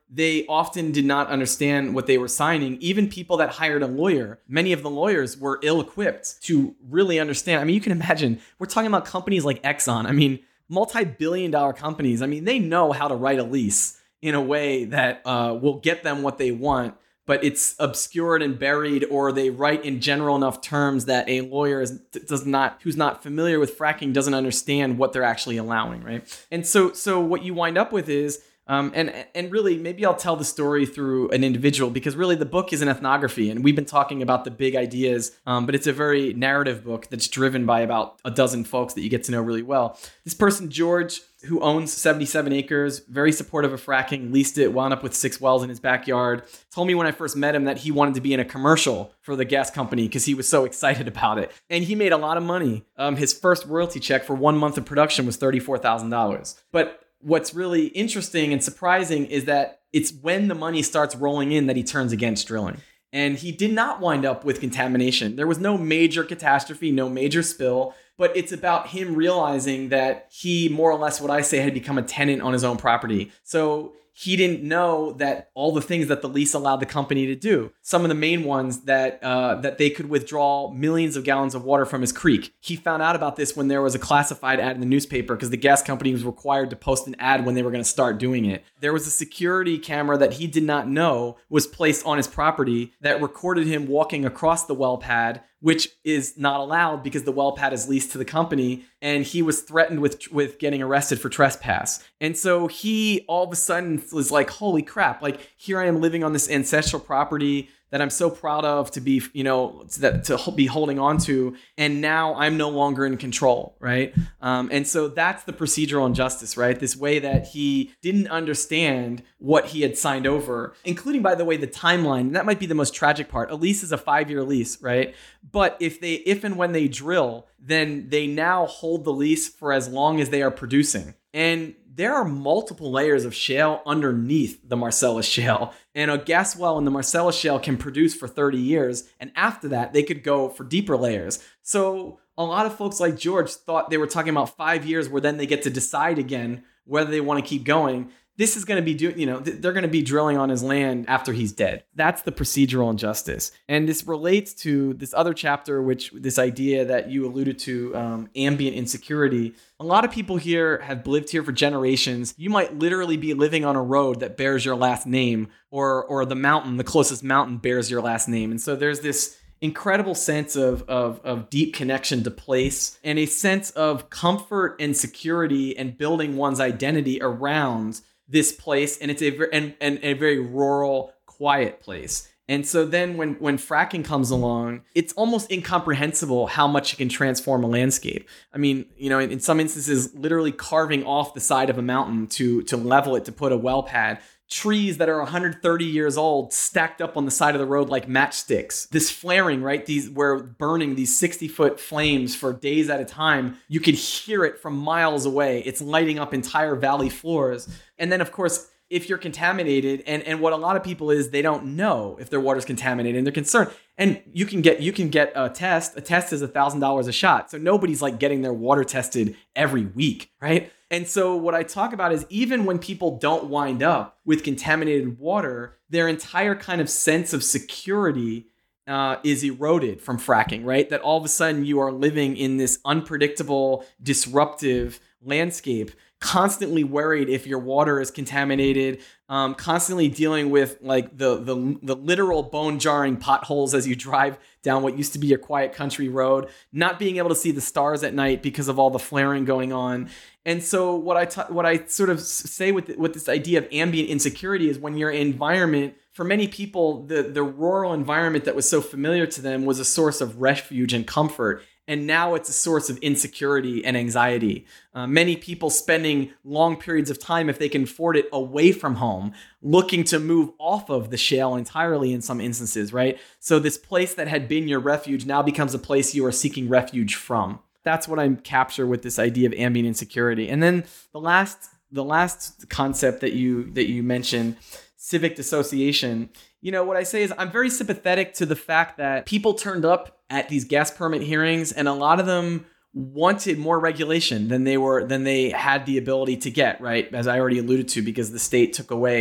[SPEAKER 3] they often did not understand what they were signing. Even people that hired a lawyer, many of the lawyers were ill-equipped to really understand. I mean, you can imagine, we're talking about companies like Exxon. I mean, multi-billion dollar companies. I mean, they know how to write a lease in a way that uh, will get them what they want, but it's obscured and buried, or they write in general enough terms that a lawyer is, does not, who's not familiar with fracking doesn't understand what they're actually allowing, right? And so, so what you wind up with is, Um, and and really, maybe I'll tell the story through an individual, because really the book is an ethnography, and we've been talking about the big ideas, um, but it's a very narrative book that's driven by about a dozen folks that you get to know really well. This person, George, who owns seventy-seven acres, very supportive of fracking, leased it, wound up with six wells in his backyard, told me when I first met him that he wanted to be in a commercial for the gas company because he was so excited about it. And he made a lot of money. Um, his first royalty check for one month of production was thirty-four thousand dollars. But what's really interesting and surprising is that it's when the money starts rolling in that he turns against drilling. And he did not wind up with contamination. There was no major catastrophe, no major spill, but it's about him realizing that he, more or less what I say, had become a tenant on his own property. So he didn't know that all the things that the lease allowed the company to do. Some of the main ones that uh, that they could withdraw millions of gallons of water from his creek. He found out about this when there was a classified ad in the newspaper because the gas company was required to post an ad when they were going to start doing it. There was a security camera that he did not know was placed on his property that recorded him walking across the well pad, which is not allowed because the well pad is leased to the company, and he was threatened with with getting arrested for trespass. And so he all of a sudden was like, holy crap, like here I am living on this ancestral property that I'm so proud of to be, you know, to, to be holding on to, and now I'm no longer in control, right? Um, and so that's the procedural injustice, right? This way that he didn't understand what he had signed over, including, by the way, the timeline. And that might be the most tragic part. A lease is a five-year lease, right? But if they, if and when they drill, then they now hold the lease for as long as they are producing. And there are multiple layers of shale underneath the Marcellus Shale. And a gas well in the Marcellus Shale can produce for thirty years. And after that, they could go for deeper layers. So a lot of folks like George thought they were talking about five years where then they get to decide again whether they want to keep going. This is going to be doing, you know, they're going to be drilling on his land after he's dead. That's the procedural injustice. And this relates to this other chapter, which this idea that you alluded to, um, ambient insecurity. A lot of people here have lived here for generations. You might literally be living on a road that bears your last name, or or the mountain, the closest mountain bears your last name. And so there's this incredible sense of, of, of deep connection to place, and a sense of comfort and security and building one's identity around this place. And it's a and, and a very rural, quiet place. And so then when, when fracking comes along, it's almost incomprehensible how much it can transform a landscape. I mean, you know, in, in some instances, literally carving off the side of a mountain to, to level it, to put a well pad. Trees that are one hundred thirty years old stacked up on the side of the road like matchsticks. This flaring, right? These were burning these sixty foot flames for days at a time. You could hear it from miles away. It's lighting up entire valley floors. And then, of course, if you're contaminated, and, and what a lot of people is, they don't know if their water's contaminated and they're concerned. And you can get you can get a test. A test is one thousand dollars a shot. So nobody's like getting their water tested every week, right? And so what I talk about is even when people don't wind up with contaminated water, their entire kind of sense of security uh, is eroded from fracking, right? That all of a sudden you are living in this unpredictable, disruptive landscape, constantly worried if your water is contaminated, um, constantly dealing with like the, the the literal bone-jarring potholes as you drive down what used to be a quiet country road, not being able to see the stars at night because of all the flaring going on. And so what I ta- what I sort of say with with this idea of ambient insecurity is when your environment, for many people, the the rural environment that was so familiar to them was a source of refuge and comfort. And now it's a source of insecurity and anxiety. Uh, many people spending long periods of time, if they can afford it, away from home, looking to move off of the shale entirely in some instances, right? So this place that had been your refuge now becomes a place you are seeking refuge from. That's what I capture with this idea of ambient insecurity. And then the last, the last concept that you that you mentioned, civic dissociation. You know, what I say is I'm very sympathetic to the fact that people turned up at these gas permit hearings, and a lot of them wanted more regulation than they were than they had the ability to get, right? As I already alluded to, because the state took away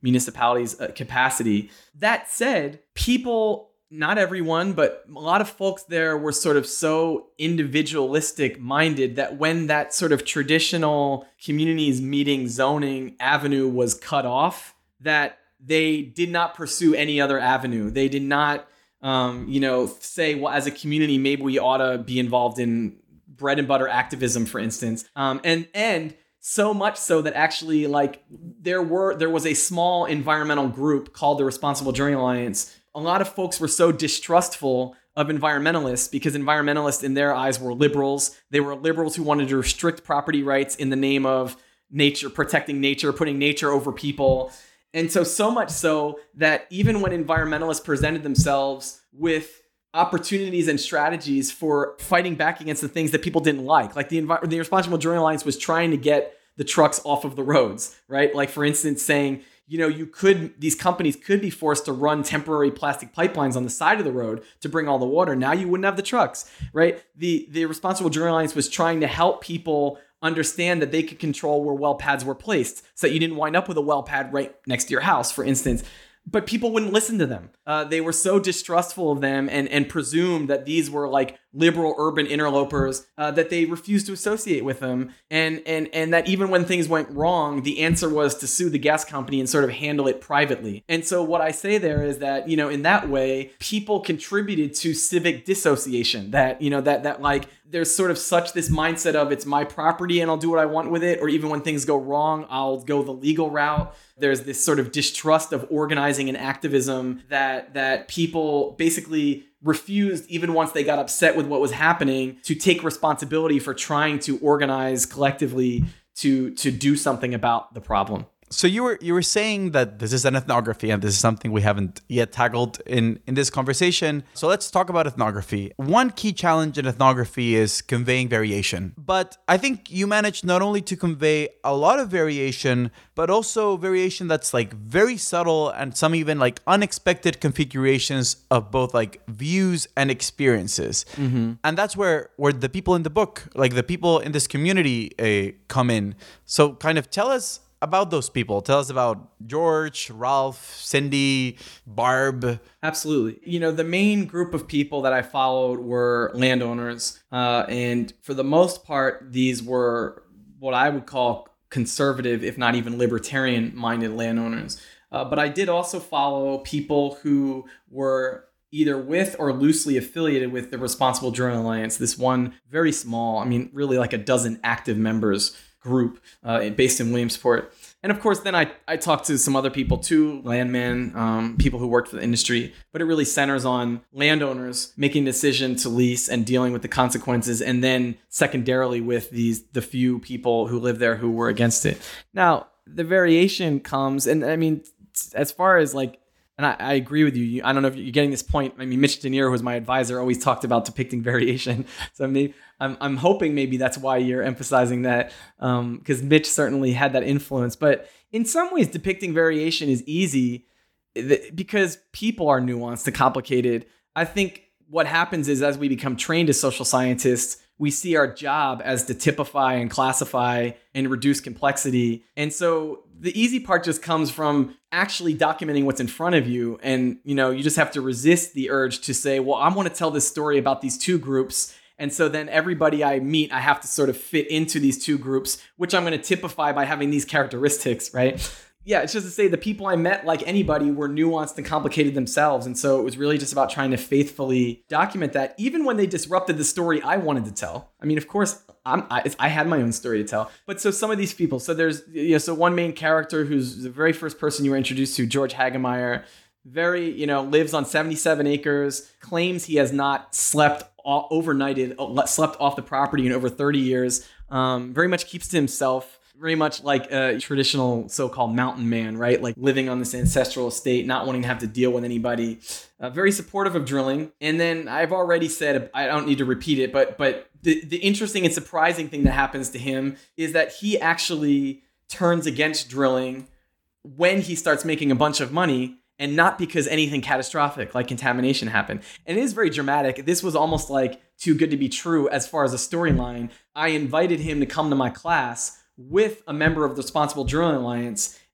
[SPEAKER 3] municipalities' uh, capacity. That said, people, not everyone, but a lot of folks there were sort of so individualistic minded that when that sort of traditional communities meeting zoning avenue was cut off, that they did not pursue any other avenue. They did not, um, you know, say, well, as a community, maybe we ought to be involved in bread and butter activism, for instance. Um, and, and, So much so that actually, like, there were there was a small environmental group called the Responsible Drilling Alliance. A lot of folks were so distrustful of environmentalists because environmentalists in their eyes were liberals. They were liberals who wanted to restrict property rights in the name of nature, protecting nature, putting nature over people. And so, so much so that even when environmentalists presented themselves with opportunities and strategies for fighting back against the things that people didn't like. Like the envi- the Responsible Drilling Alliance was trying to get the trucks off of the roads, right? Like, for instance, saying, you know, you could, these companies could be forced to run temporary plastic pipelines on the side of the road to bring all the water. Now you wouldn't have the trucks, right? The, the Responsible Drilling Alliance was trying to help people understand that they could control where well pads were placed so that you didn't wind up with a well pad right next to your house, for instance. But people wouldn't listen to them. Uh, they were so distrustful of them and, and presumed that these were like liberal urban interlopers uh, that they refused to associate with them. And, and, and that even when things went wrong, the answer was to sue the gas company and sort of handle it privately. And so what I say there is that, you know, in that way, people contributed to civic dissociation, that, you know, that, that like, there's sort of such this mindset of it's my property and I'll do what I want with it. Or even when things go wrong, I'll go the legal route. There's this sort of distrust of organizing and activism that that people basically refused, even once they got upset with what was happening, to take responsibility for trying to organize collectively to to do something about the problem.
[SPEAKER 2] So you were you were saying that this is an ethnography and this is something we haven't yet tackled in, in this conversation. So let's talk about ethnography. One key challenge in ethnography is conveying variation. But I think you managed not only to convey a lot of variation, but also variation that's like very subtle and some even like unexpected configurations of both like views and experiences. Mm-hmm. And that's where, where the people in the book, like the people in this community uh, come in. So kind of tell us about those people. Tell us about George, Ralph, Cindy, Barb.
[SPEAKER 3] Absolutely. You know, the main group of people that I followed were landowners. Uh, and for the most part, these were what I would call conservative, if not even libertarian-minded landowners. Uh, but I did also follow people who were either with or loosely affiliated with the Responsible Drilling Alliance, this one very small, I mean, really like a dozen active members group uh, based in Williamsport. And of course, then I, I talked to some other people too, landmen, um, people who worked for the industry, but it really centers on landowners making a decision to lease and dealing with the consequences. And then secondarily with these, the few people who live there who were against it. Now, the variation comes, and I mean, as far as like, and I, I agree with you. I don't know if you're getting this point. I mean, Mitch Denier, who was my advisor, always talked about depicting variation. So maybe, I'm I'm hoping maybe that's why you're emphasizing that, because um, Mitch certainly had that influence. But in some ways, depicting variation is easy because people are nuanced and complicated. I think what happens is as we become trained as social scientists, we see our job as to typify and classify and reduce complexity. And so the easy part just comes from actually documenting what's in front of you. And, you know, you just have to resist the urge to say, well, I want to tell this story about these two groups. And so then everybody I meet, I have to sort of fit into these two groups, which I'm going to typify by having these characteristics, right? Yeah, it's just to say the people I met, like anybody, were nuanced and complicated themselves. And so it was really just about trying to faithfully document that, even when they disrupted the story I wanted to tell. I mean, of course, I'm, I, I had my own story to tell. But so some of these people, so there's, you know, so one main character who's the very first person you were introduced to, George Hagemeyer, very, you know, lives on seventy-seven acres, claims he has not slept all, overnighted, slept off the property in over thirty years, um, very much keeps to himself. Very much like a traditional so-called mountain man, right? Like living on this ancestral estate, not wanting to have to deal with anybody. Uh, very supportive of drilling. And then I've already said, I don't need to repeat it, but but the, the interesting and surprising thing that happens to him is that he actually turns against drilling when he starts making a bunch of money, and not because anything catastrophic like contamination happened. And it is very dramatic. This was almost like too good to be true as far as a storyline. I invited him to come to my class with a member of the Responsible Drilling Alliance,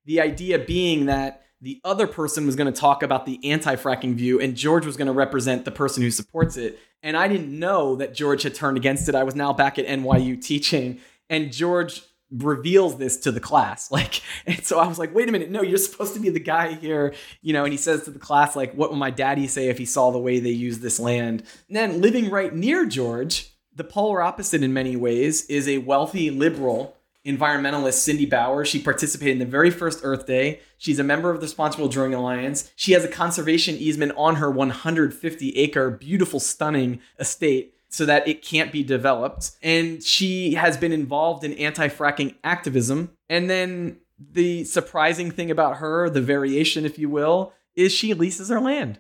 [SPEAKER 3] The idea being that the other person was going to talk about the anti-fracking view and George was going to represent the person who supports it. And I didn't know that George had turned against it. I was now back at N Y U teaching, and George reveals this to the class. Like, and so I was like, wait a minute, no, you're supposed to be the guy here, you know, and he says to the class, like, what would my daddy say if he saw the way they use this land? And then living right near George, the polar opposite in many ways, is a wealthy liberal environmentalist, Cindy Bauer. She participated in the very first Earth Day. She's a member of the Responsible Drilling Alliance. She has a conservation easement on her one hundred fifty acre, beautiful, stunning estate so that it can't be developed. And she has been involved in anti-fracking activism. And then the surprising thing about her, the variation, if you will, is she leases her land.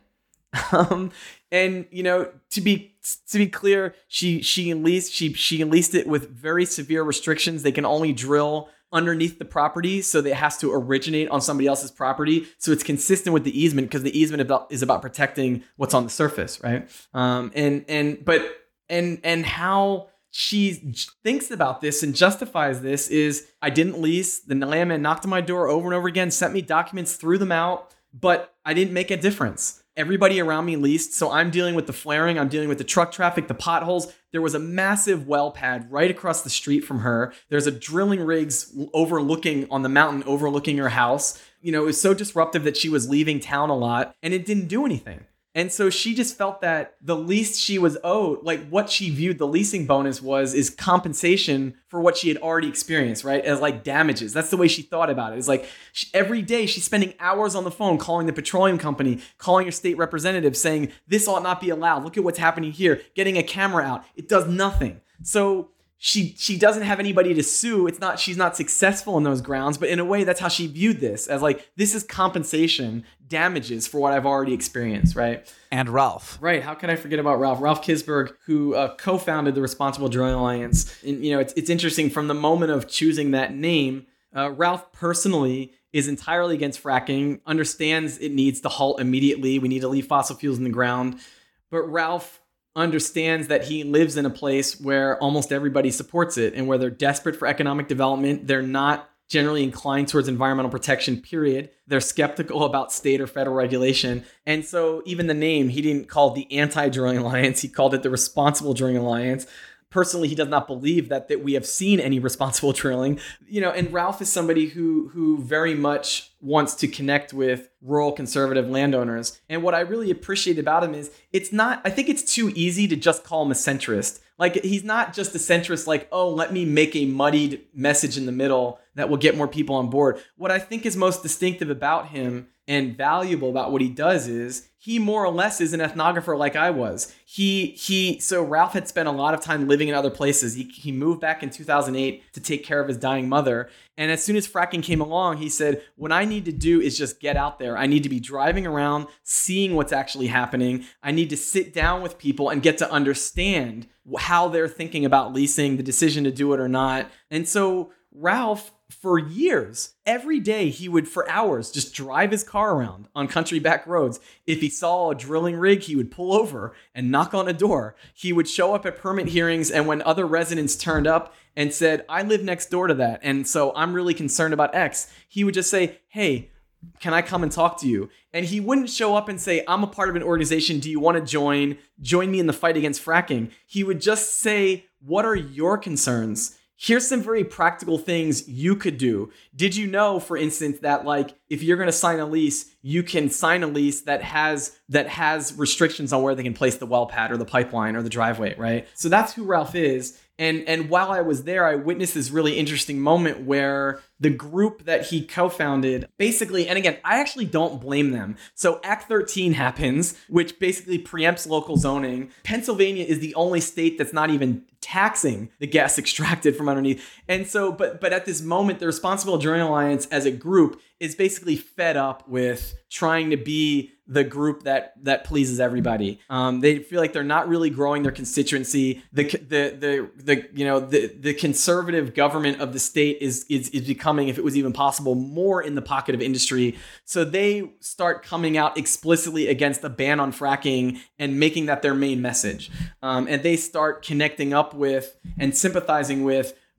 [SPEAKER 3] Um, and you know, to be to be clear, she she leased she she leased it with very severe restrictions. They can only drill underneath the property, so it has to originate on somebody else's property. So it's consistent with the easement, because the easement about, is about protecting what's on the surface, right? Um, and and but and and how she thinks about this and justifies this is, I didn't lease. The landman knocked on my door over and over again, sent me documents, threw them out, but I didn't make a difference. Everybody around me leased, so I'm dealing with the flaring, I'm dealing with the truck traffic, the potholes. There was a massive well pad right across the street from her. There's a drilling rigs overlooking on the mountain, overlooking her house. You know, it was so disruptive that she was leaving town a lot, and it didn't do anything. And so she just felt that the least she was owed, like what she viewed the leasing bonus was, is compensation for what she had already experienced, right? As like damages. That's the way she thought about it. It's like she, every day she's spending hours on the phone calling the petroleum company, calling her state representative saying, this ought not be allowed. Look at what's happening here. Getting a camera out. It does nothing. So She she doesn't have anybody to sue. It's not, she's not successful in those grounds, but in a way, that's how she viewed this, as like, this is compensation, damages for what I've already experienced, right?
[SPEAKER 2] And Ralph.
[SPEAKER 3] Right. How can I forget about Ralph? Ralph Kisberg, who uh, co-founded the Responsible Drilling Alliance. And, you know, it's, it's interesting, from the moment of choosing that name, uh, Ralph personally is entirely against fracking, understands it needs to halt immediately. We need to leave fossil fuels in the ground. But Ralph understands that he lives in a place where almost everybody supports it, and where they're desperate for economic development. They're not generally inclined towards environmental protection, period. They're skeptical about state or federal regulation. And so even the name, he didn't call it the Anti-Drilling Alliance. He called it the Responsible Drilling Alliance. Personally, he does not believe that, that we have seen any responsible drilling. You know, and Ralph is somebody who who very much wants to connect with rural conservative landowners. And what I really appreciate about him is, it's not, I think it's too easy to just call him a centrist. Like, he's not just a centrist, like, oh, let me make a muddied message in the middle that will get more people on board. What I think is most distinctive about him and valuable about what he does is, he more or less is an ethnographer like I was. He, he, so Ralph had spent a lot of time living in other places. He, he moved back in two thousand eight to take care of his dying mother. And as soon as fracking came along, he said, what I need to do is just get out there. I need to be driving around, seeing what's actually happening. I need to sit down with people and get to understand how they're thinking about leasing, the decision to do it or not. And so Ralph, for years, every day he would, for hours, just drive his car around on country back roads. If he saw a drilling rig, he would pull over and knock on a door. He would show up at permit hearings, and when other residents turned up and said, I live next door to that, and so I'm really concerned about X, he would just say, hey, can I come and talk to you? And he wouldn't show up and say, I'm a part of an organization. Do you want to join? Join me in the fight against fracking. He would just say, what are your concerns? Here's some very practical things you could do. Did you know, for instance, that like if you're going to sign a lease, you can sign a lease that has that has restrictions on where they can place the well pad or the pipeline or the driveway, right? So that's who Ralph is. And and while I was there, I witnessed this really interesting moment where the group that he co-founded basically, and again, I actually don't blame them. So Act thirteen happens, which basically preempts local zoning. Pennsylvania is the only state that's not even taxing the gas extracted from underneath. And so, but but at this moment, the Responsible Drilling Alliance as a group is basically fed up with trying to be the group that that pleases everybody. Um, they feel like they're not really growing their constituency. The the the the you know the the conservative government of the state is is is becoming, if it was even possible, more in the pocket of industry. So they start coming out explicitly against a ban on fracking and making that their main message. Um, and they start connecting up with and sympathizing with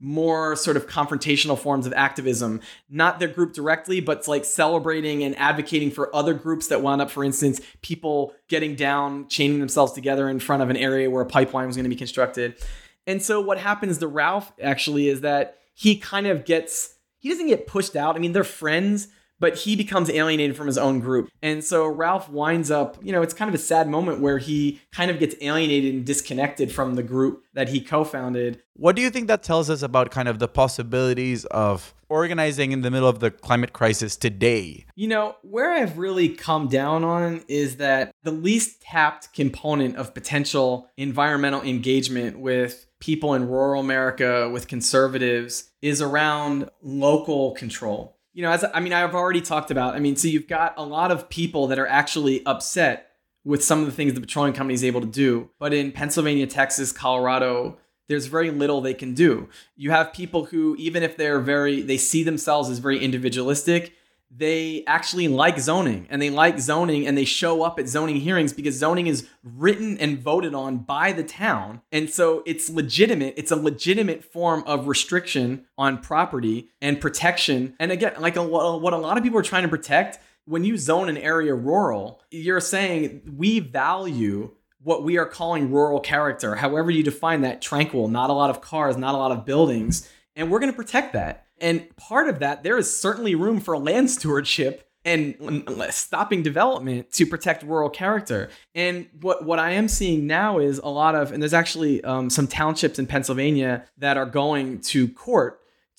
[SPEAKER 3] more sort of confrontational forms of activism, not their group directly, but it's like celebrating and advocating for other groups that wound up, for instance, people getting down, chaining themselves together in front of an area where a pipeline was going to be constructed. And so what happens to Ralph actually is that he kind of gets, he doesn't get pushed out. I mean, they're friends, but he becomes alienated from his own group. And so Ralph winds up, you know, it's kind of a sad moment where he kind of gets alienated and disconnected from the group that he co-founded.
[SPEAKER 2] What do you think that tells us about kind of the possibilities of organizing in the middle of the climate crisis today?
[SPEAKER 3] You know, where I've really come down on is that the least tapped component of potential environmental engagement with people in rural America, with conservatives, is around local control. You know, as I mean, I've already talked about, I mean, so you've got a lot of people that are actually upset with some of the things the petroleum company is able to do. But in Pennsylvania, Texas, Colorado, there's very little they can do. You have people who, even if they're very, they see themselves as very individualistic, they actually like zoning, and they like zoning and they show up at zoning hearings because zoning is written and voted on by the town. And so it's legitimate. It's a legitimate form of restriction on property and protection. And again, like a, what a lot of people are trying to protect, when you zone an area rural, you're saying we value what we are calling rural character, however you define that, tranquil, not a lot of cars, not a lot of buildings, and we're going to protect that. And part of that, there is certainly room for land stewardship and stopping development to protect rural character. And what, what I am seeing now is a lot of, and there's actually um, some townships in Pennsylvania that are going to court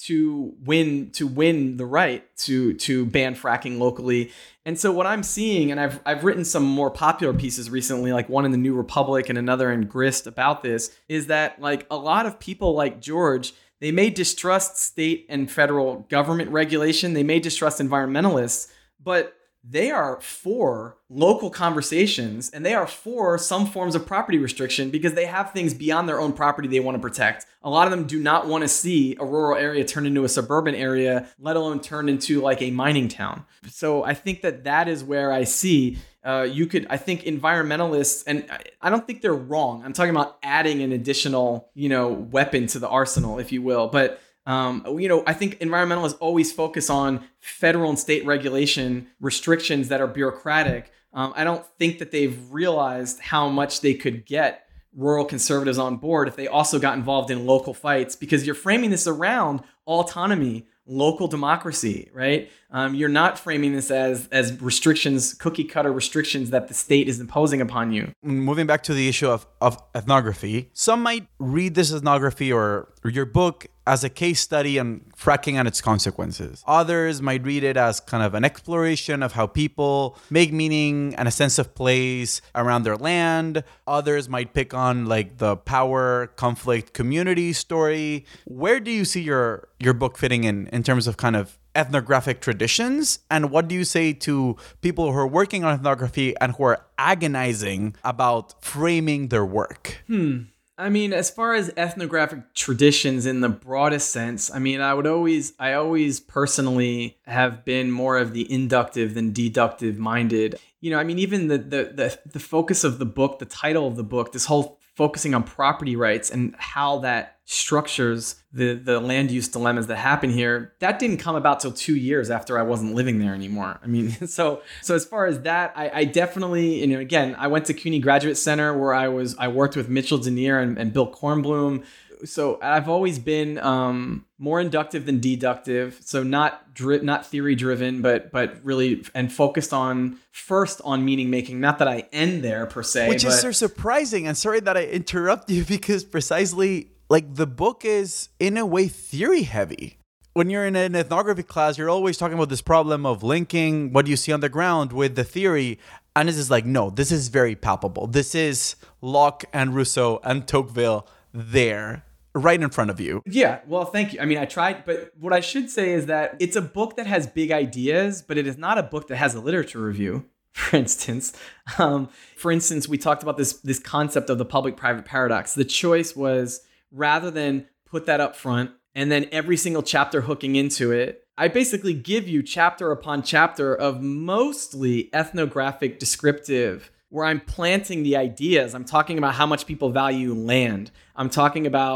[SPEAKER 3] to win to win the right to to ban fracking locally. And so what I'm seeing, and I've I've written some more popular pieces recently, like one in the New Republic and another in Grist about this, is that like a lot of people like George, they may distrust state and federal government regulation. They may distrust environmentalists, but they are for local conversations and they are for some forms of property restriction because they have things beyond their own property they want to protect. A lot of them do not want to see a rural area turn into a suburban area, let alone turn into like a mining town. So I think that that is where I see uh, you could, I think environmentalists, and I don't think they're wrong. I'm talking about adding an additional, you know, weapon to the arsenal, if you will. But Um, you know, I think environmentalists always focus on federal and state regulation restrictions that are bureaucratic. Um, I don't think that they've realized how much they could get rural conservatives on board if they also got involved in local fights, because you're framing this around autonomy, local democracy, right? Um, you're not framing this as as restrictions, cookie cutter restrictions that the state is imposing upon you.
[SPEAKER 2] Moving back to the issue of, of ethnography, some might read this ethnography or, or your book as a case study on fracking and its consequences. Others might read it as kind of an exploration of how people make meaning and a sense of place around their land. Others might pick on like the power, conflict, community story. Where do you see your, your book fitting in, in terms of kind of ethnographic traditions? And what do you say to people who are working on ethnography and who are agonizing about framing their work?
[SPEAKER 3] Hmm. I mean, as far as ethnographic traditions in the broadest sense, I mean, I would always, I always personally have been more of the inductive than deductive minded. You know, I mean, even the the the, the focus of the book, the title of the book, this whole focusing on property rights and how that structures the, the land use dilemmas that happen here, that didn't come about till two years after I wasn't living there anymore. I mean, so so as far as that, I, I definitely, you know, again, I went to CUNY Graduate Center where I was, I worked with Mitchell Denier and, and Bill Kornblum. So I've always been um, more inductive than deductive. So not dri- not theory driven, but but really and focused on first on meaning making. Not that I end there per se,
[SPEAKER 2] which
[SPEAKER 3] but,
[SPEAKER 2] is so surprising. And sorry that I interrupt you, because precisely like the book is in a way theory heavy. When you're in an ethnography class, you're always talking about this problem of linking what you see on the ground with the theory. And it's just like, no, this is very palpable. This is Locke and Rousseau and Tocqueville there, right in front of you.
[SPEAKER 3] Yeah, well, thank you. I mean, I tried, but what I should say is that it's a book that has big ideas, but it is not a book that has a literature review, for instance. Um, for instance, we talked about this, this concept of the public-private paradox. The choice was, rather than put that up front and then every single chapter hooking into it, I basically give you chapter upon chapter of mostly ethnographic descriptive, where I'm planting the ideas. I'm talking about how much people value land. I'm talking about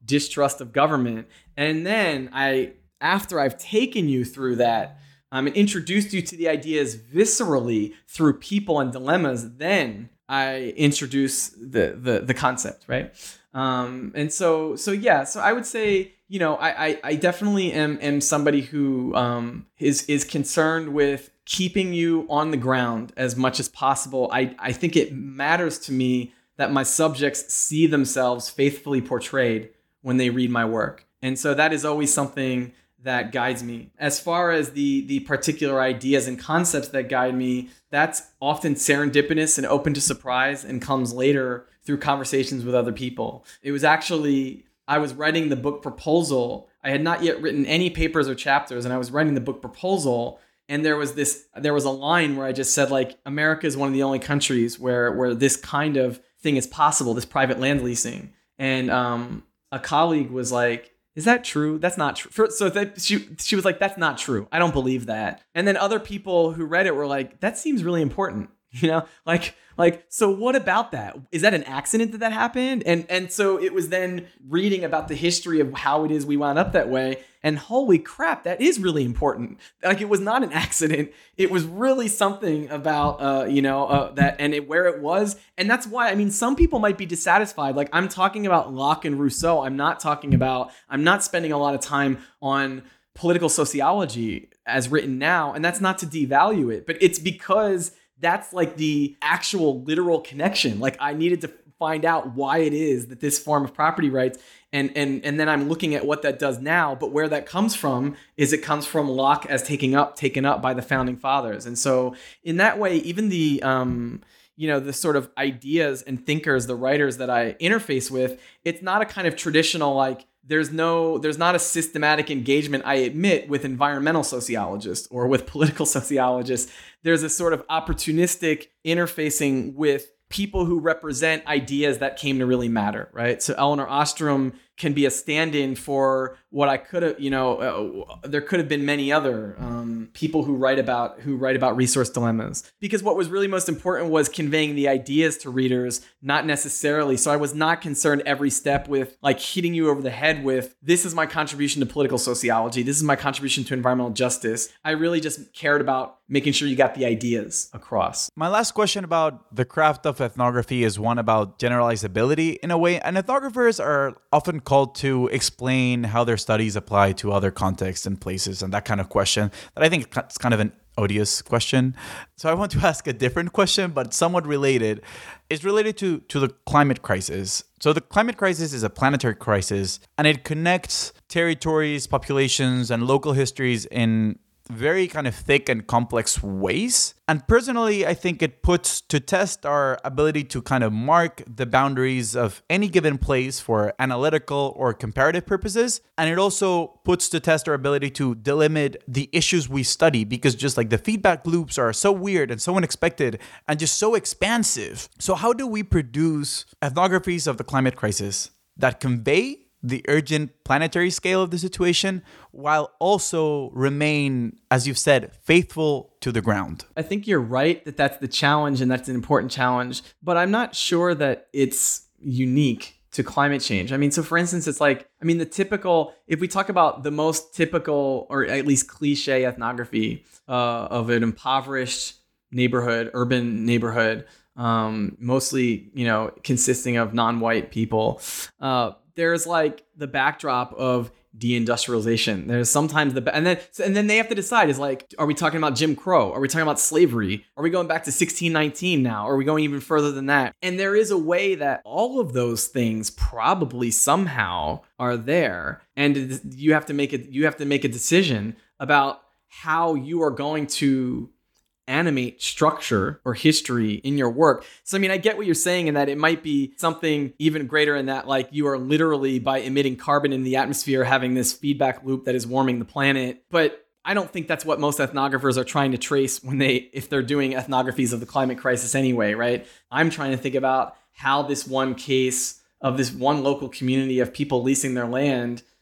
[SPEAKER 3] distrust of government. And then I, after I've taken you through that um, and introduced you to the ideas viscerally through people and dilemmas, then I introduce the the, the concept, right? Um, and so so yeah, so I would say, you know, I I, I definitely am am somebody who um, is is concerned with keeping you on the ground as much as possible. I I think it matters to me that my subjects see themselves faithfully portrayed when they read my work. And so that is always something that guides me. As far as the the particular ideas and concepts that guide me, that's often serendipitous and open to surprise and comes later through conversations with other people. It was actually, I was writing the book proposal. I had not yet written any papers or chapters, and I was writing the book proposal. And there was this, there was a line where I just said, like, America is one of the only countries where where this kind of thing is possible, this private land leasing. And um, a colleague was like, is that true? That's not true. So that she she was like, that's not true. I don't believe that. And then other people who read it were like, that seems really important. You know, like, like, so what about that? Is that an accident that that happened? And and so it was then reading about the history of how it is we wound up that way. And holy crap, that is really important. Like, it was not an accident. It was really something about, uh, you know, uh, that and it, where it was. And that's why, I mean, some people might be dissatisfied. Like, I'm talking about Locke and Rousseau. I'm not talking about, I'm not spending a lot of time on political sociology as written now. And that's not to devalue it, but it's because that's like the actual literal connection. Like, I needed to find out why it is that this form of property rights, and and and then I'm looking at what that does now. But where that comes from is it comes from Locke as taking up taken up by the founding fathers. And so in that way, even the um you know, the sort of ideas and thinkers, the writers that I interface with, it's not a kind of traditional, like, there's no, there's not a systematic engagement, I admit, with environmental sociologists or with political sociologists. There's a sort of opportunistic interfacing with people who represent ideas that came to really matter, right? So Elinor Ostrom can be a stand-in for what I could have, you know, uh, there could have been many other um, people who write about who write about resource dilemmas. Because what was really most important was conveying the ideas to readers, not necessarily. So I was not concerned every step with like hitting you over the head with, this is my contribution to political sociology, this is my contribution to environmental justice. I really just cared about making sure you got the ideas across.
[SPEAKER 2] My last question about the craft of ethnography is one about generalizability in a way. And ethnographers are often called to explain how their studies apply to other contexts and places and that kind of question that I think is kind of an odious question. So I want to ask a different question, but somewhat related. It's related to, to the climate crisis. So the climate crisis is a planetary crisis, and it connects territories, populations, and local histories in very kind of thick and complex ways. And personally, I think it puts to test our ability to kind of mark the boundaries of any given place for analytical or comparative purposes. And it also puts to test our ability to delimit the issues we study, because just like the feedback loops are so weird and so unexpected and just so expansive. So how do we produce ethnographies of the climate crisis that convey the urgent planetary scale of the situation, while also remain, as you've said, faithful to the ground?
[SPEAKER 3] I think you're right that that's the challenge, and that's an important challenge, but I'm not sure that it's unique to climate change. I mean, so for instance, it's like, I mean, the typical, if we talk about the most typical, or at least cliche ethnography uh, of an impoverished neighborhood, urban neighborhood, um, mostly, you know, consisting of non-white people, uh, there's like the backdrop of deindustrialization. There's sometimes the, and then, and then they have to decide is like, are we talking about Jim Crow? Are we talking about slavery? Are we going back to sixteen nineteen now? Are we going even further than that? And there is a way that all of those things probably somehow are there. And you have to make it, you have to make a decision about how you are going to animate structure or history in your work. So, I mean, I get what you're saying in that it might be something even greater in that, like, you are literally, by emitting carbon in the atmosphere, having this feedback loop that is warming the planet. But I don't think that's what most ethnographers are trying to trace when they, if they're doing ethnographies of the climate crisis anyway, right? I'm trying to think about how this one case of this one local community of people leasing their land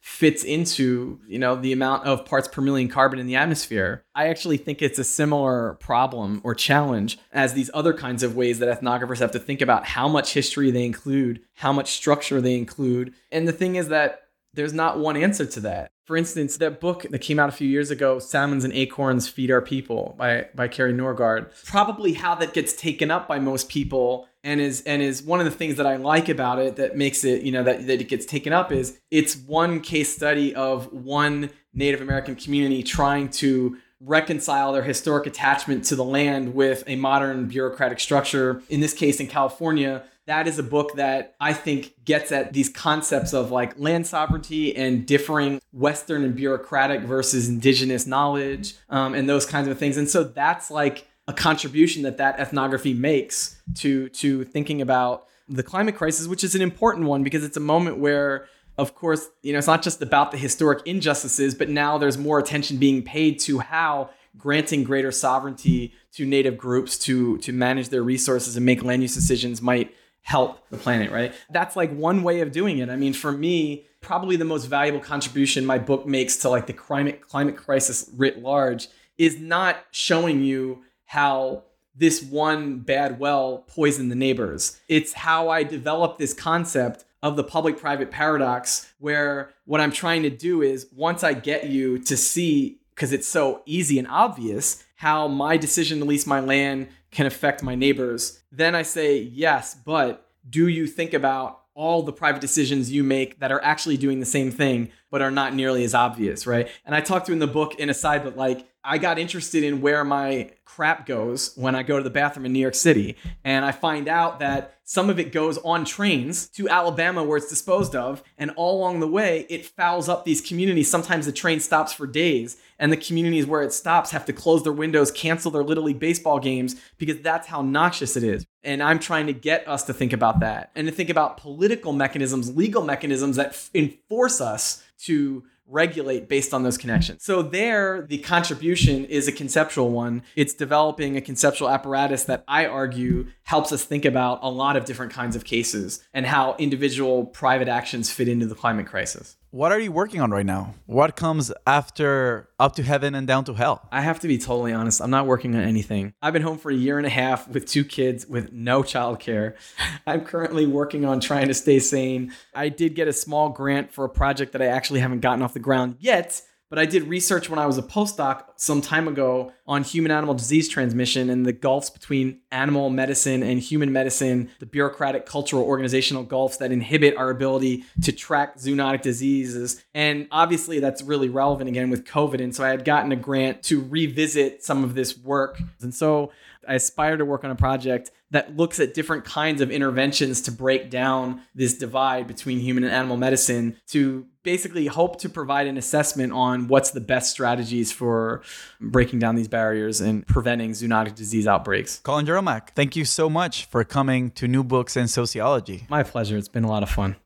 [SPEAKER 3] fits into, you know, the amount of parts per million carbon in the atmosphere. I actually think it's a similar problem or challenge as these other kinds of ways that ethnographers have to think about how much history they include, how much structure they include. And the thing is that there's not one answer to that. For instance, that book that came out a few years ago, Salmons and Acorns Feed Our People by, by Carrie Norgard, probably how that gets taken up by most people and is and is one of the things that I like about it that makes it, you know, that, that it gets taken up is it's one case study of one Native American community trying to reconcile their historic attachment to the land with a modern bureaucratic structure. In this case, in California, that is a book that I think gets at these concepts of like land sovereignty and differing Western and bureaucratic versus indigenous knowledge um, and those kinds of things. And so that's like a contribution that that ethnography makes to, to thinking about the climate crisis, which is an important one because it's a moment where, of course, you know, it's not just about the historic injustices, but now there's more attention being paid to how granting greater sovereignty to Native groups to, to manage their resources and make land use decisions might help the planet, right? That's like one way of doing it. I mean, for me, probably the most valuable contribution my book makes to like the climate climate crisis writ large is not showing you how this one bad well poisoned the neighbors. It's how I developed this concept of the public-private paradox, where what I'm trying to do is once I get you to see, because it's so easy and obvious, how my decision to lease my land can affect my neighbors, then I say, yes, but do you think about all the private decisions you make that are actually doing the same thing, but are not nearly as obvious, right? And I talked to in the book in aside, but like, I got interested in where my crap goes when I go to the bathroom in New York City. And I find out that some of it goes on trains to Alabama where it's disposed of. And all along the way, it fouls up these communities. Sometimes the train stops for days and the communities where it stops have to close their windows, cancel their Little League baseball games because that's how noxious it is. And I'm trying to get us to think about that and to think about political mechanisms, legal mechanisms that f- enforce us to regulate based on those connections. So there, the contribution is a conceptual one. It's developing a conceptual apparatus that I argue helps us think about a lot of different kinds of cases and how individual private actions fit into the climate crisis.
[SPEAKER 2] What are you working on right now? What comes after Up to Heaven and Down to Hell?
[SPEAKER 3] I have to be totally honest. I'm not working on anything. I've been home for a year and a half with two kids with no childcare. I'm currently working on trying to stay sane. I did get a small grant for a project that I actually haven't gotten off the ground yet, but I did research when I was a postdoc some time ago on human-animal disease transmission and the gulfs between animal medicine and human medicine, the bureaucratic, cultural, organizational gulfs that inhibit our ability to track zoonotic diseases. And obviously that's really relevant again with COVID. And so I had gotten a grant to revisit some of this work. And so I aspire to work on a project that looks at different kinds of interventions to break down this divide between human and animal medicine to basically hope to provide an assessment on what's the best strategies for breaking down these barriers and preventing zoonotic disease outbreaks.
[SPEAKER 2] Colin Jerolmak, thank you so much for coming to New Books in Sociology.
[SPEAKER 3] My pleasure. It's been a lot of fun.